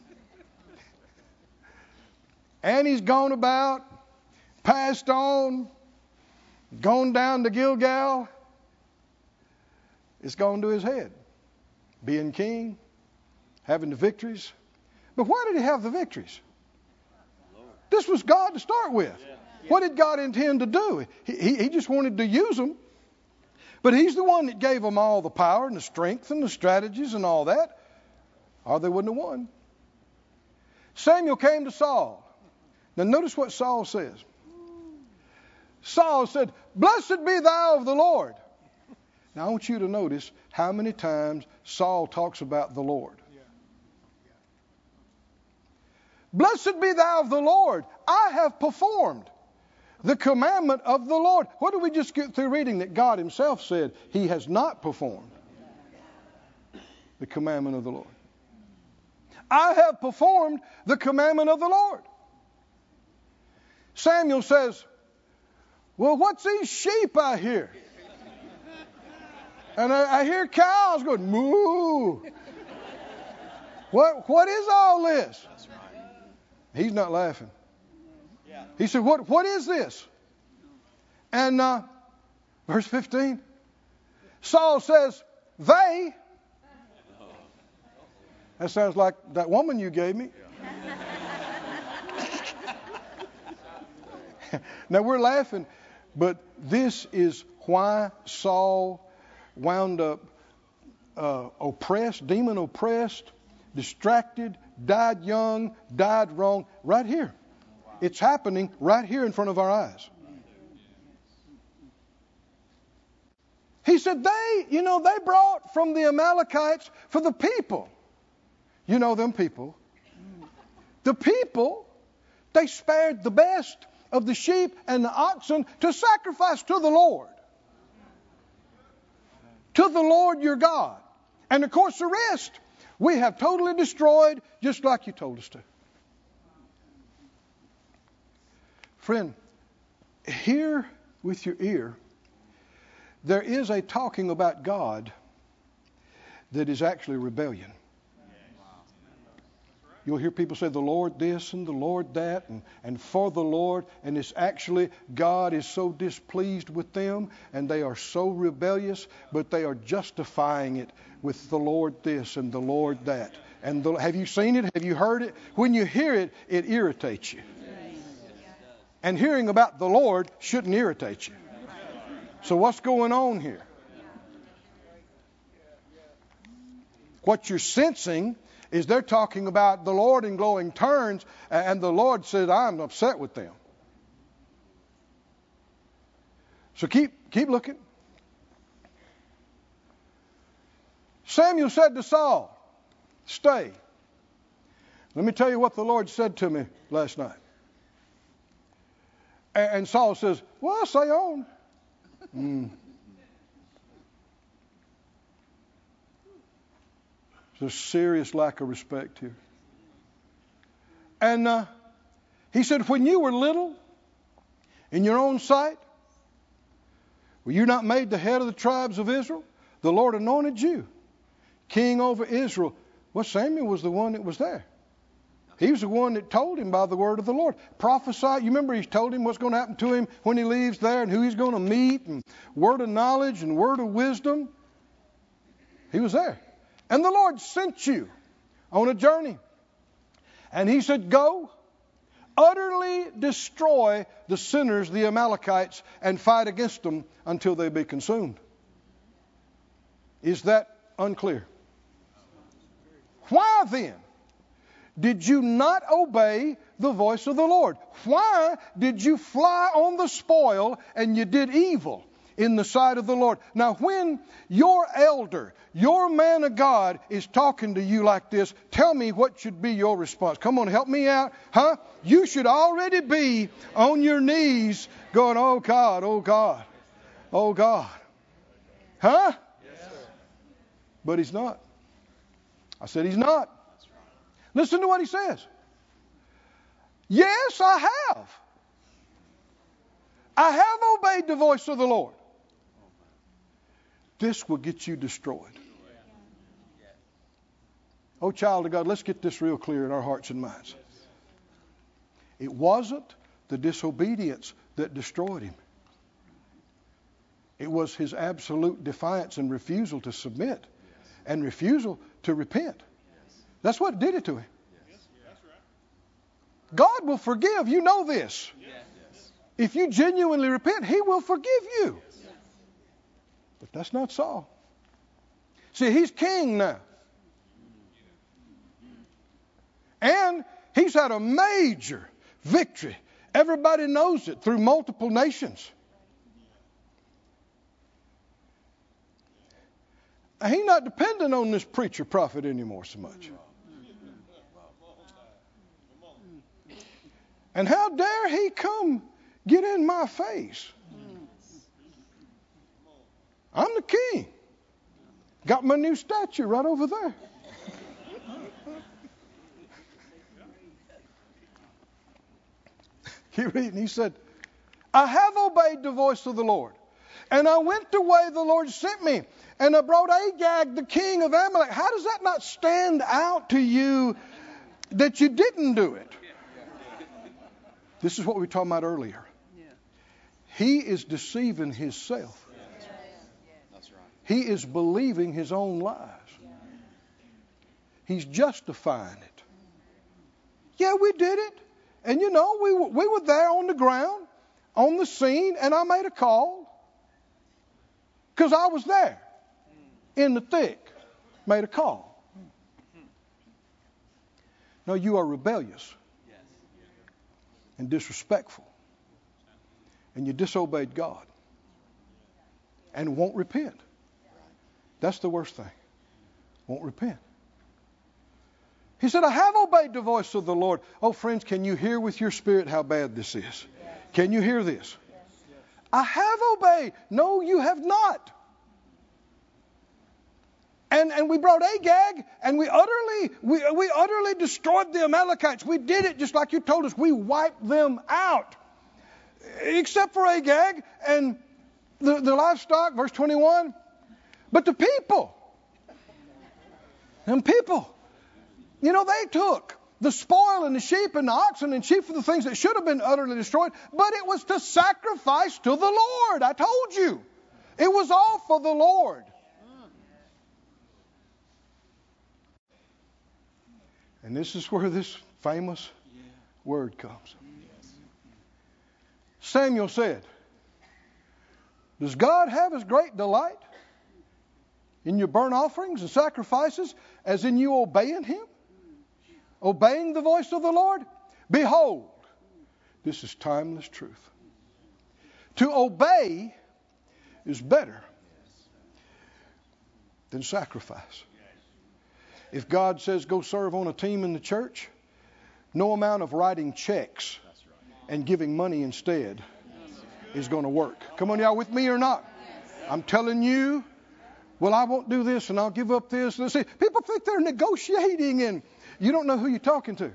And he's gone about, passed on, gone down to Gilgal. It's gone to his head. Being king, having the victories. But why did he have the victories? This was God to start with. What did God intend to do? He just wanted to use them. But he's the one that gave them all the power and the strength and the strategies and all that. Or they wouldn't have won. Samuel came to Saul. Now notice what Saul says. Saul said, Blessed be thou of the Lord. Now I want you to notice how many times Saul talks about the Lord. Blessed be thou of the Lord. I have performed the commandment of the Lord. What did we just get through reading? That God himself said he has not performed the commandment of the Lord. I have performed the commandment of the Lord. Samuel says, well, what's these sheep I hear? And I hear cows going, moo. What is all this? He's not laughing. He said, what is this? And verse 15, Saul says, they. That sounds like that woman you gave me. Now we're laughing, but this is why Saul wound up oppressed, demon oppressed, distracted, died young, died wrong, right here. It's happening right here in front of our eyes. He said they brought from the Amalekites for the people. You know them people. The people, they spared the best of the sheep and the oxen to sacrifice to the Lord. To the Lord your God. And of course the rest we have totally destroyed just like you told us to. Friend, hear with your ear. There is a talking about God that is actually rebellion. You'll hear people say the Lord this and the Lord that and for the Lord, and it's actually God is so displeased with them and they are so rebellious, but they are justifying it with the Lord this and the Lord that. And have you seen it? Have you heard it? When you hear it, it irritates you. And hearing about the Lord shouldn't irritate you. So what's going on here? What you're sensing is they're talking about the Lord in glowing terms, and the Lord said, I'm upset with them. So keep looking. Samuel said to Saul, stay. Let me tell you what the Lord said to me last night. And Saul says, well, say on. There's a serious lack of respect here. And he said, when you were little, in your own sight, were you not made the head of the tribes of Israel? The Lord anointed you king over Israel. Well, Samuel was the one that was there. He was the one that told him by the word of the Lord. Prophesy. You remember he told him what's going to happen to him when he leaves there and who he's going to meet and word of knowledge and word of wisdom. He was there. And the Lord sent you on a journey. And he said, go, utterly destroy the sinners, the Amalekites, and fight against them until they be consumed. Is that unclear? Why then did you not obey the voice of the Lord? Why did you fly on the spoil and you did evil in the sight of the Lord? Now, when your elder, your man of God is talking to you like this, tell me what should be your response. Come on, help me out. Huh? You should already be on your knees going, oh God, oh God, oh God. Huh? Yes, sir. But he's not. I said he's not. Listen to what he says. Yes, I have. I have obeyed the voice of the Lord. This will get you destroyed. Oh, child of God, let's get this real clear in our hearts and minds. It wasn't the disobedience that destroyed him. It was his absolute defiance and refusal to submit and refusal to repent. That's what did it to him. God will forgive. You know this. If you genuinely repent, he will forgive you. But that's not Saul. See, he's king now. And he's had a major victory. Everybody knows it through multiple nations. He's not dependent on this preacher prophet anymore so much. And how dare he come get in my face? I'm the king. Got my new statue right over there. Keep reading. He said, I have obeyed the voice of the Lord. And I went the way the Lord sent me. And I brought Agag, the king of Amalek. How does that not stand out to you that you didn't do it? This is what we were talking about earlier. He is deceiving himself. He is believing his own lies. He's justifying it. Yeah, we did it. And you know, we were there on the ground, on the scene, and I made a call. Because I was there, in the thick, made a call. No, you are rebellious and disrespectful. And you disobeyed God and won't repent. That's the worst thing. Won't repent. He said, I have obeyed the voice of the Lord. Oh, friends, can you hear with your spirit how bad this is? Can you hear this? I have obeyed. No, you have not. And we brought Agag, and we utterly destroyed the Amalekites. We did it just like you told us. We wiped them out. Except for Agag and the livestock, verse 21. But the people, they took the spoil and the sheep and the oxen and sheep for the things that should have been utterly destroyed, but it was to sacrifice to the Lord. I told you. It was all for the Lord. And this is where this famous word comes. Samuel said, does God have as great delight in your burnt offerings and sacrifices as in you obeying Him? Obeying the voice of the Lord? Behold, this is timeless truth. To obey is better than sacrifice. If God says go serve on a team in the church, no amount of writing checks and giving money instead is going to work. Come on, y'all with me or not? I'm telling you, well, I won't do this and I'll give up this. And see, people think they're negotiating and you don't know who you're talking to.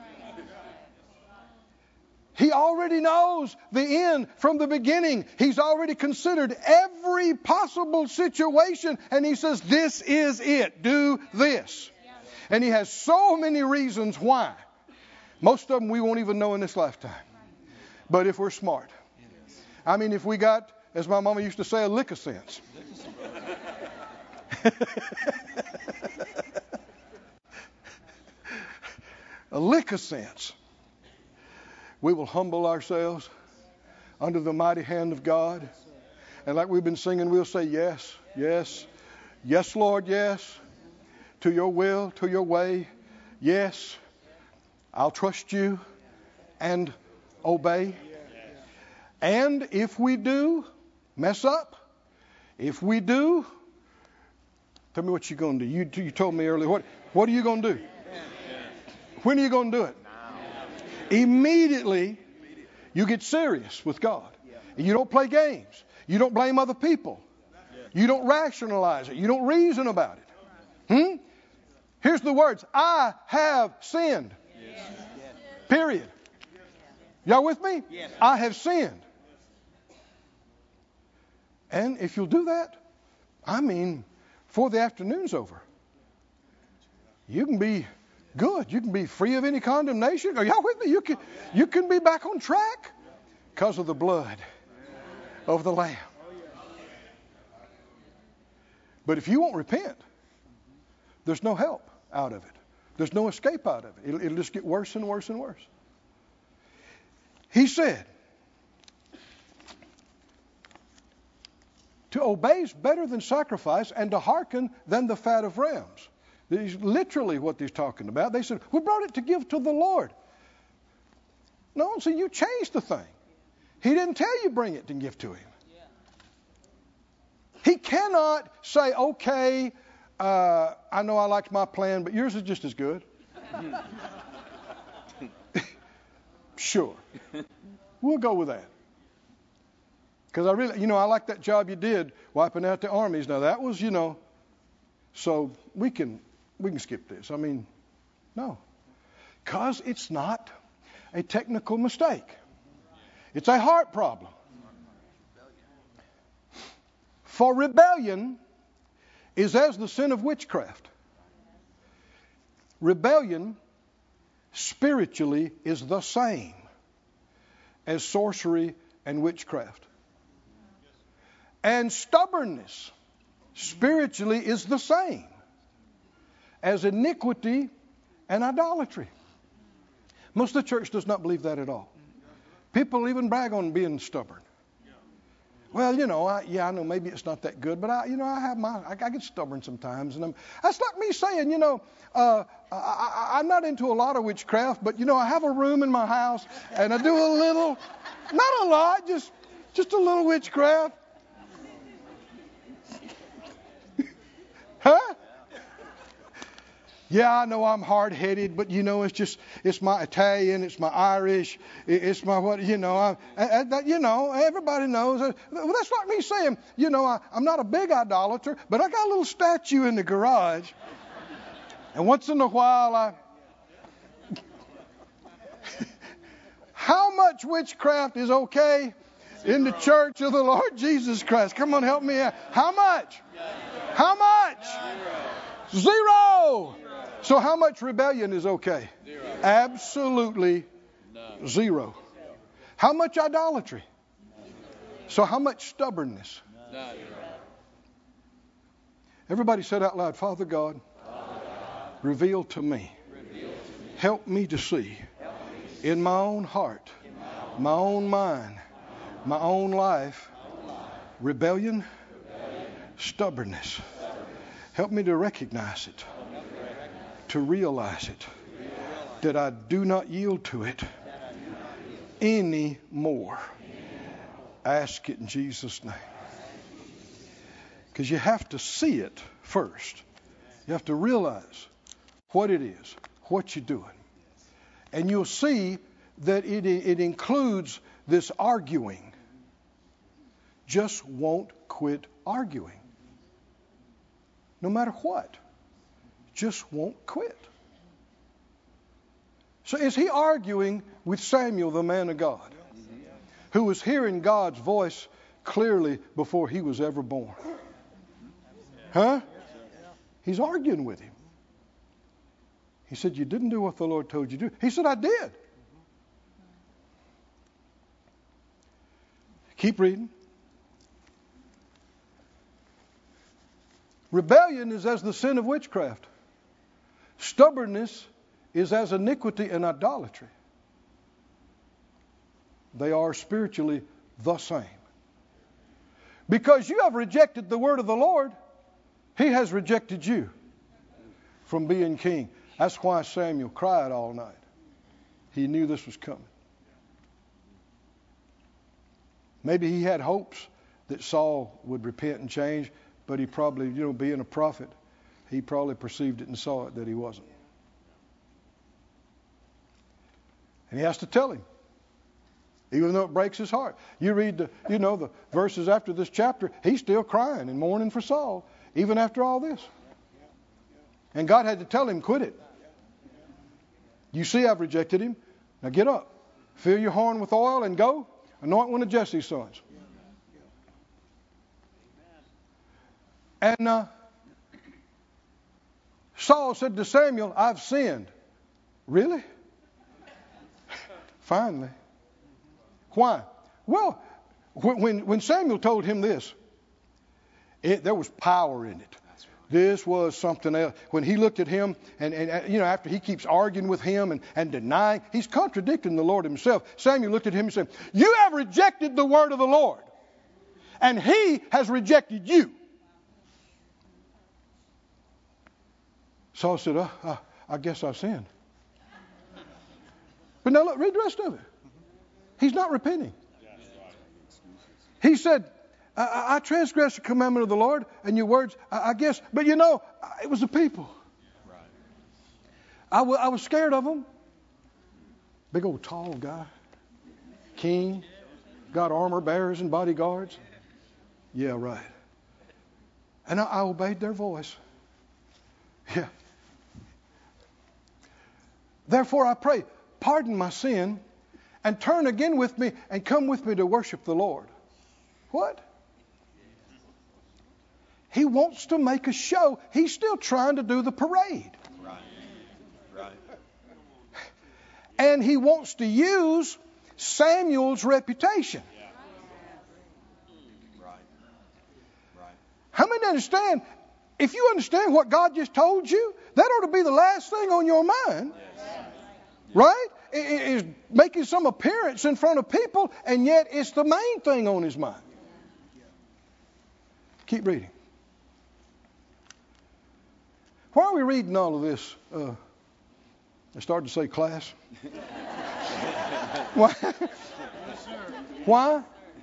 He already knows the end from the beginning. He's already considered every possible situation. And He says, this is it. Do this. And He has so many reasons why. Most of them we won't even know in this lifetime. But if we're smart. I mean, if we got, as my mama used to say, a lick of sense. A lick of sense. We will humble ourselves under the mighty hand of God. And like we've been singing, we'll say, yes, yes, yes, Lord, yes, to your will, to your way. Yes, I'll trust you and obey. And if we do mess up, if we do, tell me what you're going to do. You told me earlier, what are you going to do? When are you going to do it? Immediately, you get serious with God. And you don't play games. You don't blame other people. You don't rationalize it. You don't reason about it. Here's the words. I have sinned. Period. Y'all with me? I have sinned. And if you'll do that, I mean, before the afternoon's over, you can be good. You can be free of any condemnation. Are y'all with me? You can be back on track because of the blood of the Lamb. But if you won't repent, there's no help out of it. There's no escape out of it. It'll just get worse and worse and worse. He said, to obey is better than sacrifice, and to hearken than the fat of rams. This is literally what he's talking about. They said, we brought it to give to the Lord. No, so you changed the thing. He didn't tell you bring it and give to Him. He cannot say, okay, I know I liked my plan, but yours is just as good. Sure. We'll go with that. Because I really, I like that job you did wiping out the armies. Now that was, so we can skip this. I mean, no. Because it's not a technical mistake. It's a heart problem. For rebellion is as the sin of witchcraft. Rebellion spiritually is the same as sorcery and witchcraft. And stubbornness spiritually is the same as iniquity and idolatry. Most of the church does not believe that at all. People even brag on being stubborn. Well, I know maybe it's not that good, but I get stubborn sometimes, and that's like me saying, I'm not into a lot of witchcraft, but I have a room in my house, and I do a little, not a lot, just a little witchcraft. Huh? Yeah, I know I'm hard-headed, but it's my Italian, it's my Irish, it's my what, everybody knows. Well, that's like me saying, I'm not a big idolater, but I got a little statue in the garage. And once in a while, how much witchcraft is okay in the church of the Lord Jesus Christ? Come on, help me out. How much? How much? Zero. So how much rebellion is okay? Absolutely zero. How much idolatry? So how much stubbornness? Everybody said out loud, Father God, reveal to me. Help me to see in my own heart, my own mind, my own life, rebellion, stubbornness. Help me to recognize it, to realize it, that I do not yield to it anymore. Ask it in Jesus' name. Because you have to see it first. You have to realize what it is, what you're doing. And you'll see that it includes this arguing. Just won't quit arguing. No matter what. Just won't quit. So is he arguing with Samuel, the man of God, who was hearing God's voice clearly before he was ever born? Huh? He's arguing with him. He said, you didn't do what the Lord told you to do. He said, I did. Keep reading. Rebellion is as the sin of witchcraft. Stubbornness is as iniquity and idolatry. They are spiritually the same. Because you have rejected the word of the Lord, he has rejected you from being king. That's why Samuel cried all night. He knew this was coming. Maybe he had hopes that Saul would repent and change, but he probably, being a prophet, he probably perceived it and saw it that he wasn't. And he has to tell him, even though it breaks his heart. You read the verses after this chapter, he's still crying and mourning for Saul, even after all this. And God had to tell him, quit it. You see I've rejected him. Now get up. Fill your horn with oil and go. Anoint one of Jesse's sons. And Saul said to Samuel, I've sinned. Really? Finally. Why? Well, when Samuel told him this, there was power in it. This was something else. When he looked at him, and after he keeps arguing with him and denying, he's contradicting the Lord himself. Samuel looked at him and said, you have rejected the word of the Lord, and he has rejected you. Saul said, I guess I've sinned. But now look, read the rest of it. He's not repenting. He said, I transgressed the commandment of the Lord and your words, I guess. But it was the people. I was scared of them. Big old tall guy. King. Got armor bearers and bodyguards. Yeah, right. And I obeyed their voice. Yeah. Therefore I pray, pardon my sin and turn again with me and come with me to worship the Lord. What? He wants to make a show. He's still trying to do the parade. Right. And he wants to use Samuel's reputation. How many understand? If you understand what God just told you, that ought to be the last thing on your mind. Right? It is making some appearance in front of people, and yet it's the main thing on his mind. Keep reading. Why are we reading all of this? I started to say class. Why? Why?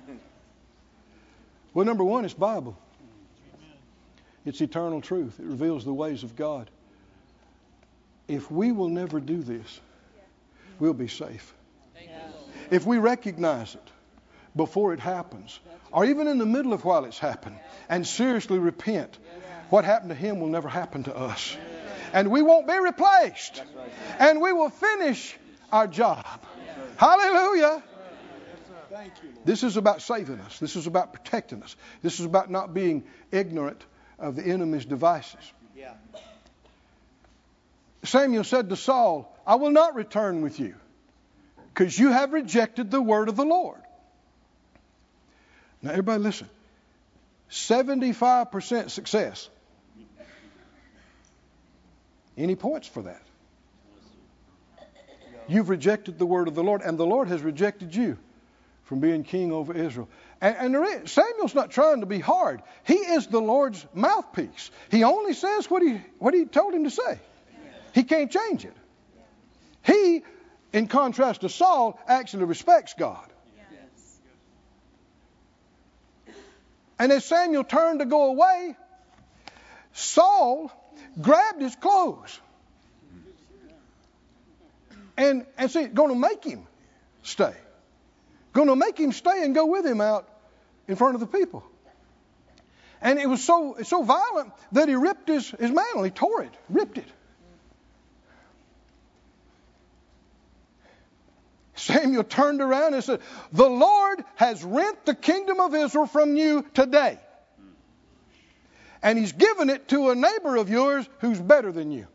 Well, number one, it's Bible. It's eternal truth. It reveals the ways of God. if we will never do this, we'll be safe. If we recognize it before it happens, or even in the middle of while it's happened, and seriously repent, what happened to him will never happen to us. And we won't be replaced. And we will finish our job. Hallelujah. This is about saving us. This is about protecting us. This is about not being ignorant of the enemy's devices. Samuel said to Saul, I will not return with you, because you have rejected the word of the Lord. Now, everybody listen. 75% success. Any points for that? You've rejected the word of the Lord, and the Lord has rejected you from being king over Israel. And Samuel's not trying to be hard. He is the Lord's mouthpiece. He only says what he told him to say. He can't change it. He, in contrast to Saul, actually respects God. And as Samuel turned to go away, Saul grabbed his clothes and said, going to make him stay. Going to make him stay and go with him out in front of the people. And it was so violent that he ripped his mantle. He tore it, ripped it. Samuel turned around and said, the Lord has rent the kingdom of Israel from you today. And he's given it to a neighbor of yours who's better than you.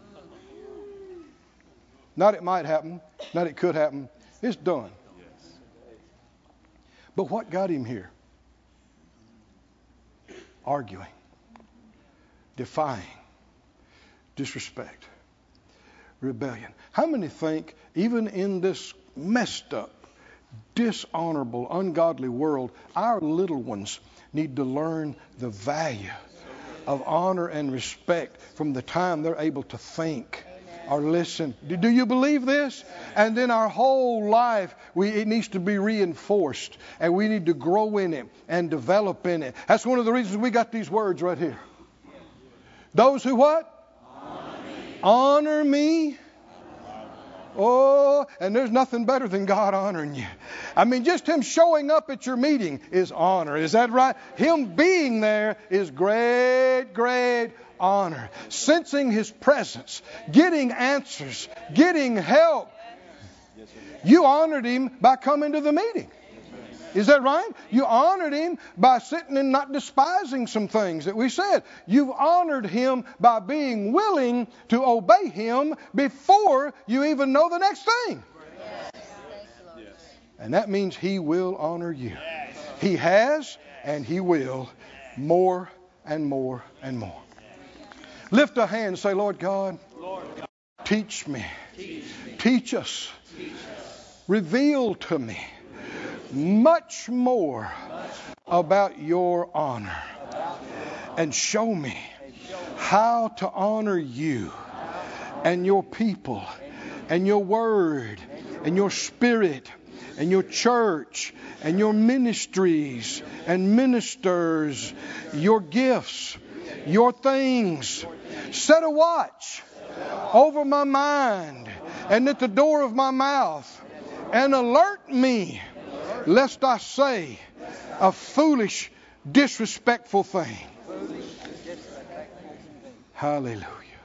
Not it might happen, not it could happen. It's done. But what got him here? Arguing, defying, disrespect, rebellion. How many think, even in this messed up, dishonorable, ungodly world, our little ones need to learn the value of honor and respect from the time they're able to think or listen? Do you believe this? And then our whole life, it needs to be reinforced, and we need to grow in it and develop in it. That's one of the reasons we got these words right here. Those who what? Honor me. Oh, and there's nothing better than God honoring you. I mean, just Him showing up at your meeting is honor. Is that right? Him being there is great, great honor. Sensing His presence, getting answers, getting help. You honored Him by coming to the meeting. Is that right? You honored Him by sitting and not despising some things that we said. You've honored Him by being willing to obey Him before you even know the next thing. And that means He will honor you. He has and He will, more and more and more. Lift a hand and say, Lord God, teach me. Teach us. Reveal to me much more about your honor, and show me how to honor you and your people and your word and your spirit and your church and your ministries and ministers, your gifts, your things. Set a watch over my mind and at the door of my mouth, and alert me lest I say a foolish, disrespectful thing. Hallelujah.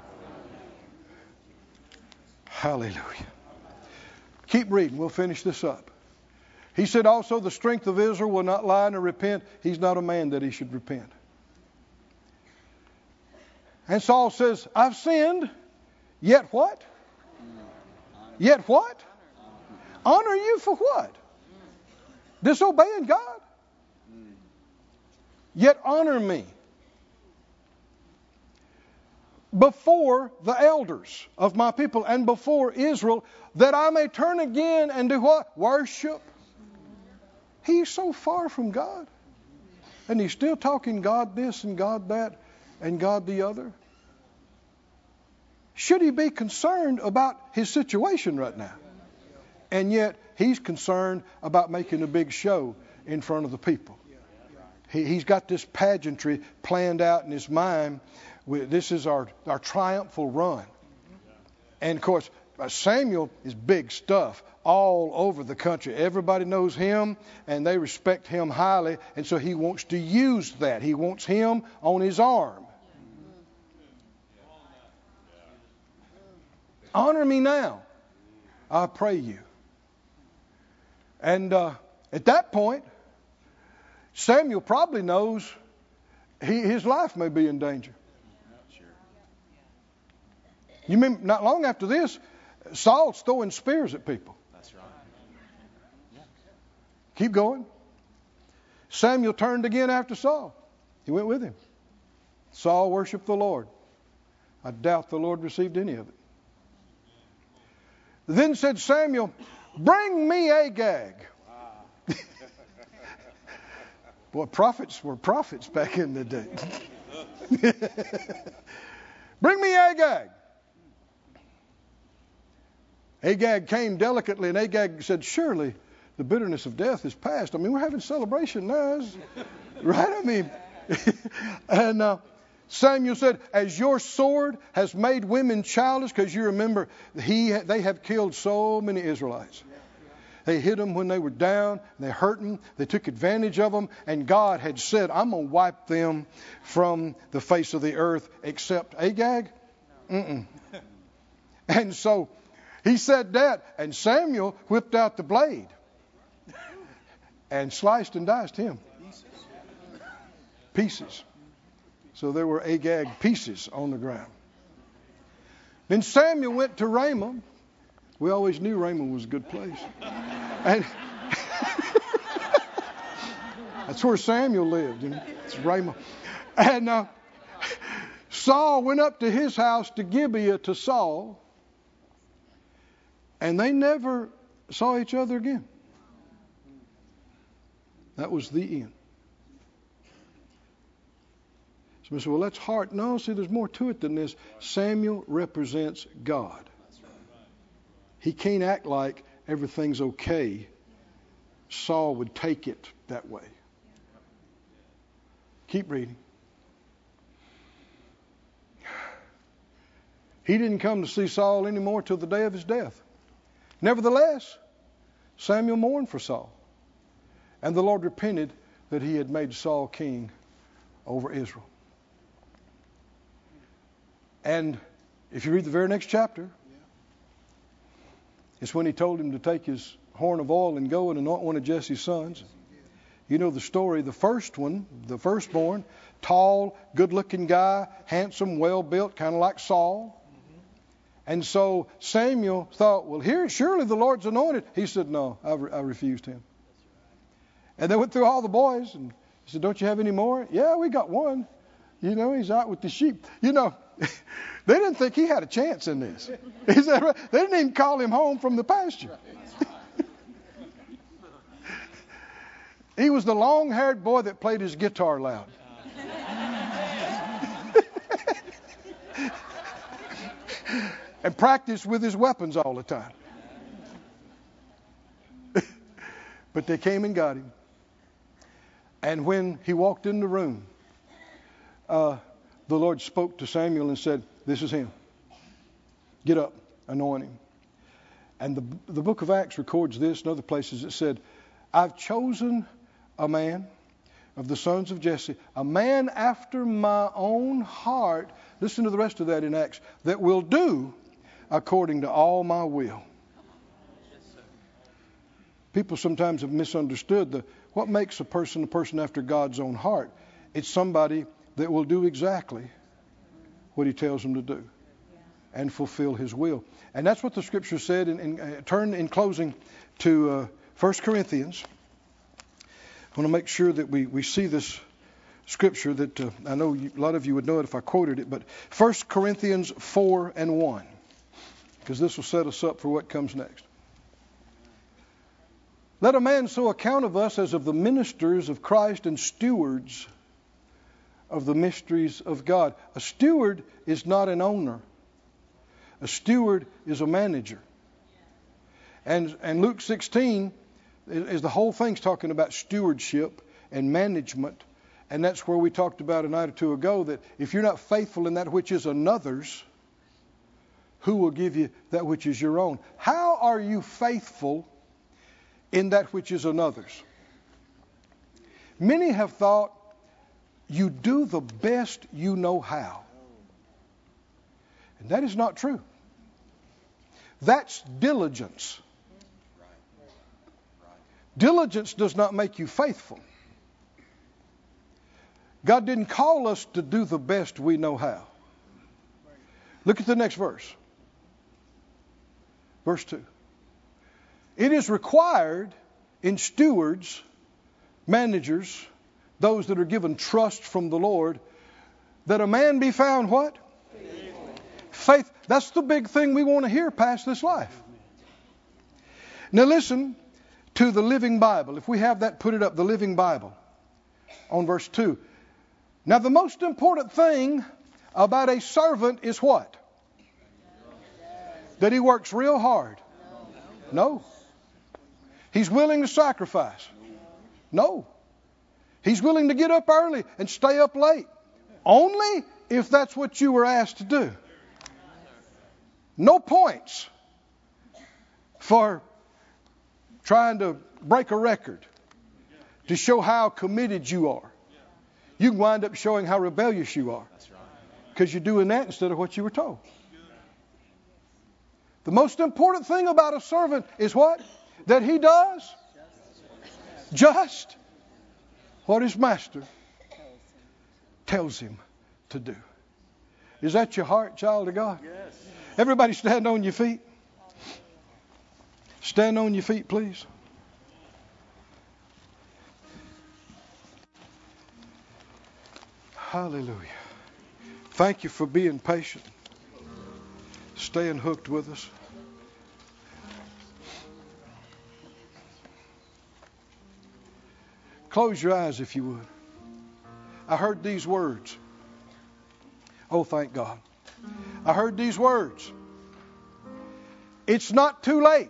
Hallelujah. Keep reading. We'll finish this up. He said also, the strength of Israel will not lie nor repent. He's not a man that he should repent. And Saul says, I've sinned. Yet what? Yet what? Honor you for what? Disobeying God? Yet honor me before the elders of my people and before Israel, that I may turn again and do what? Worship. He's so far from God. And he's still talking God this and God that and God the other. Should he be concerned about his situation right now? And yet he's concerned about making a big show in front of the people. He's got this pageantry planned out in his mind. This is our triumphal run. And of course, Samuel is big stuff all over the country. Everybody knows him and they respect him highly. And so he wants to use that. He wants him on his arm. Honor me now, I pray you. And at that point, Samuel probably knows his life may be in danger. You mean not long after this, Saul's throwing spears at people. That's right. Keep going. Samuel turned again after Saul. He went with him. Saul worshiped the Lord. I doubt the Lord received any of it. Then said Samuel, bring me Agag. Wow. Boy, prophets were prophets back in the day. Bring me Agag. Agag came delicately, and Agag said, surely the bitterness of death is past. I mean, we're having celebration now. Right? I mean, and Samuel said, as your sword has made women childless, because you remember, they have killed so many Israelites. They hit them when they were down. They hurt them. They took advantage of them. And God had said, I'm going to wipe them from the face of the earth, except Agag. Mm-mm. And so he said that, and Samuel whipped out the blade and sliced and diced him. Pieces. So there were Agag pieces on the ground. Then Samuel went to Ramah. We always knew Ramah was a good place. And that's where Samuel lived. You know? It's Ramah. And Saul went up to his house to Gibeah to Saul. And they never saw each other again. That was the end. Somebody said, well, that's hard. No, see, there's more to it than this. Samuel represents God. He can't act like everything's okay. Saul would take it that way. Keep reading. He didn't come to see Saul anymore till the day of his death. Nevertheless, Samuel mourned for Saul. And the Lord repented that he had made Saul king over Israel. And if you read the very next chapter, it's when he told him to take his horn of oil and go and anoint one of Jesse's sons. You know the story. The first one, the firstborn, tall, good-looking guy, handsome, well-built, kind of like Saul. And so Samuel thought, well, here, surely the Lord's anointed. He said, no, I refused him. And they went through all the boys, and he said, don't you have any more? Yeah, we got one. You know, he's out with the sheep. You know, they didn't think he had a chance in this. Is that right? They didn't even call him home from the pasture. He was the long-haired boy that played his guitar loud. And practiced with his weapons all the time. But they came and got him. And when he walked in the room, the Lord spoke to Samuel and said, this is him. Get up, anoint him. And the book of Acts records this, and other places it said, I've chosen a man of the sons of Jesse, a man after my own heart. Listen to the rest of that in Acts. That will do according to all my will. People sometimes have misunderstood what makes a person after God's own heart. It's somebody that will do exactly what he tells them to do and fulfill his will. And that's what the scripture said. Turn in closing to 1 Corinthians. I want to make sure that we see this scripture that I know a lot of you would know it if I quoted it. But 1 Corinthians 4:1, because this will set us up for what comes next. Let a man so account of us as of the ministers of Christ and stewards of the mysteries of God. A steward is not an owner. A steward is a manager. And Luke 16 is the whole thing's talking about stewardship and management. And that's where we talked about a night or two ago that if you're not faithful in that which is another's, who will give you that which is your own. How are you faithful in that which is another's? Many have thought you do the best you know how. And that is not true. That's diligence. Diligence does not make you faithful. God didn't call us to do the best we know how. Look at the next verse. Verse 2. It is required in stewards, managers, those that are given trust from the Lord, that a man be found what? Faith. That's the big thing we want to hear past this life. Now listen to the Living Bible. If we have that, put it up, the Living Bible, on verse 2. Now the most important thing about a servant is what? That he works real hard. No. He's willing to sacrifice. No. He's willing to get up early and stay up late. Only if that's what you were asked to do. No points for trying to break a record to show how committed you are. You can wind up showing how rebellious you are because you're doing that instead of what you were told. The most important thing about a servant is what? That he does just what his master tells him to do. Is that your heart, child of God? Yes. Everybody stand on your feet. Stand on your feet, please. Hallelujah. Thank you for being patient. Staying hooked with us. Close your eyes if you would. I heard these words. Oh, thank God. I heard these words. It's not too late.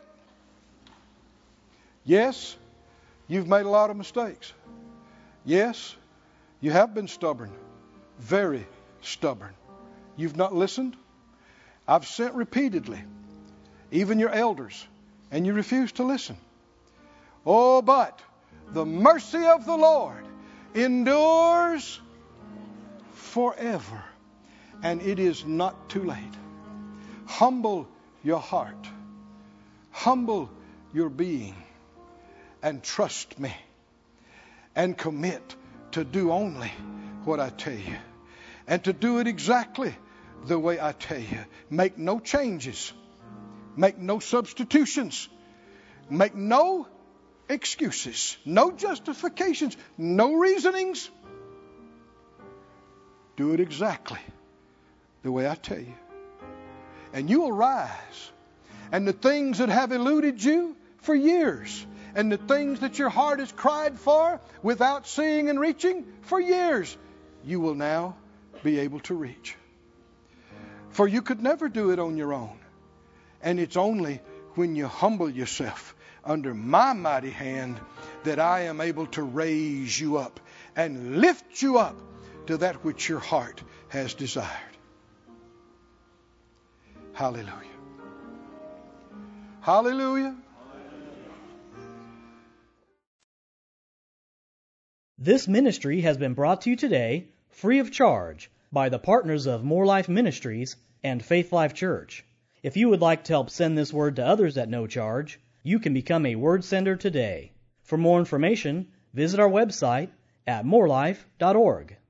Yes, you've made a lot of mistakes. Yes, you have been stubborn. Very stubborn. You've not listened. I've sent repeatedly, even your elders, and you refuse to listen. Oh, but the mercy of the Lord endures forever. And it is not too late. Humble your heart. Humble your being. And trust me. And commit to do only what I tell you. And to do it exactly the way I tell you. Make no changes. Make no substitutions. Make no excuses. No justifications. No reasonings. Do it exactly the way I tell you. And you will rise. And the things that have eluded you for years, and the things that your heart has cried for without seeing and reaching for years, you will now be able to reach. For you could never do it on your own. And it's only when you humble yourself under my mighty hand that I am able to raise you up and lift you up to that which your heart has desired. Hallelujah. Hallelujah. This ministry has been brought to you today free of charge by the partners of More Life Ministries and Faith Life Church. If you would like to help send this word to others at no charge, you can become a word sender today. For more information, visit our website at morelife.org.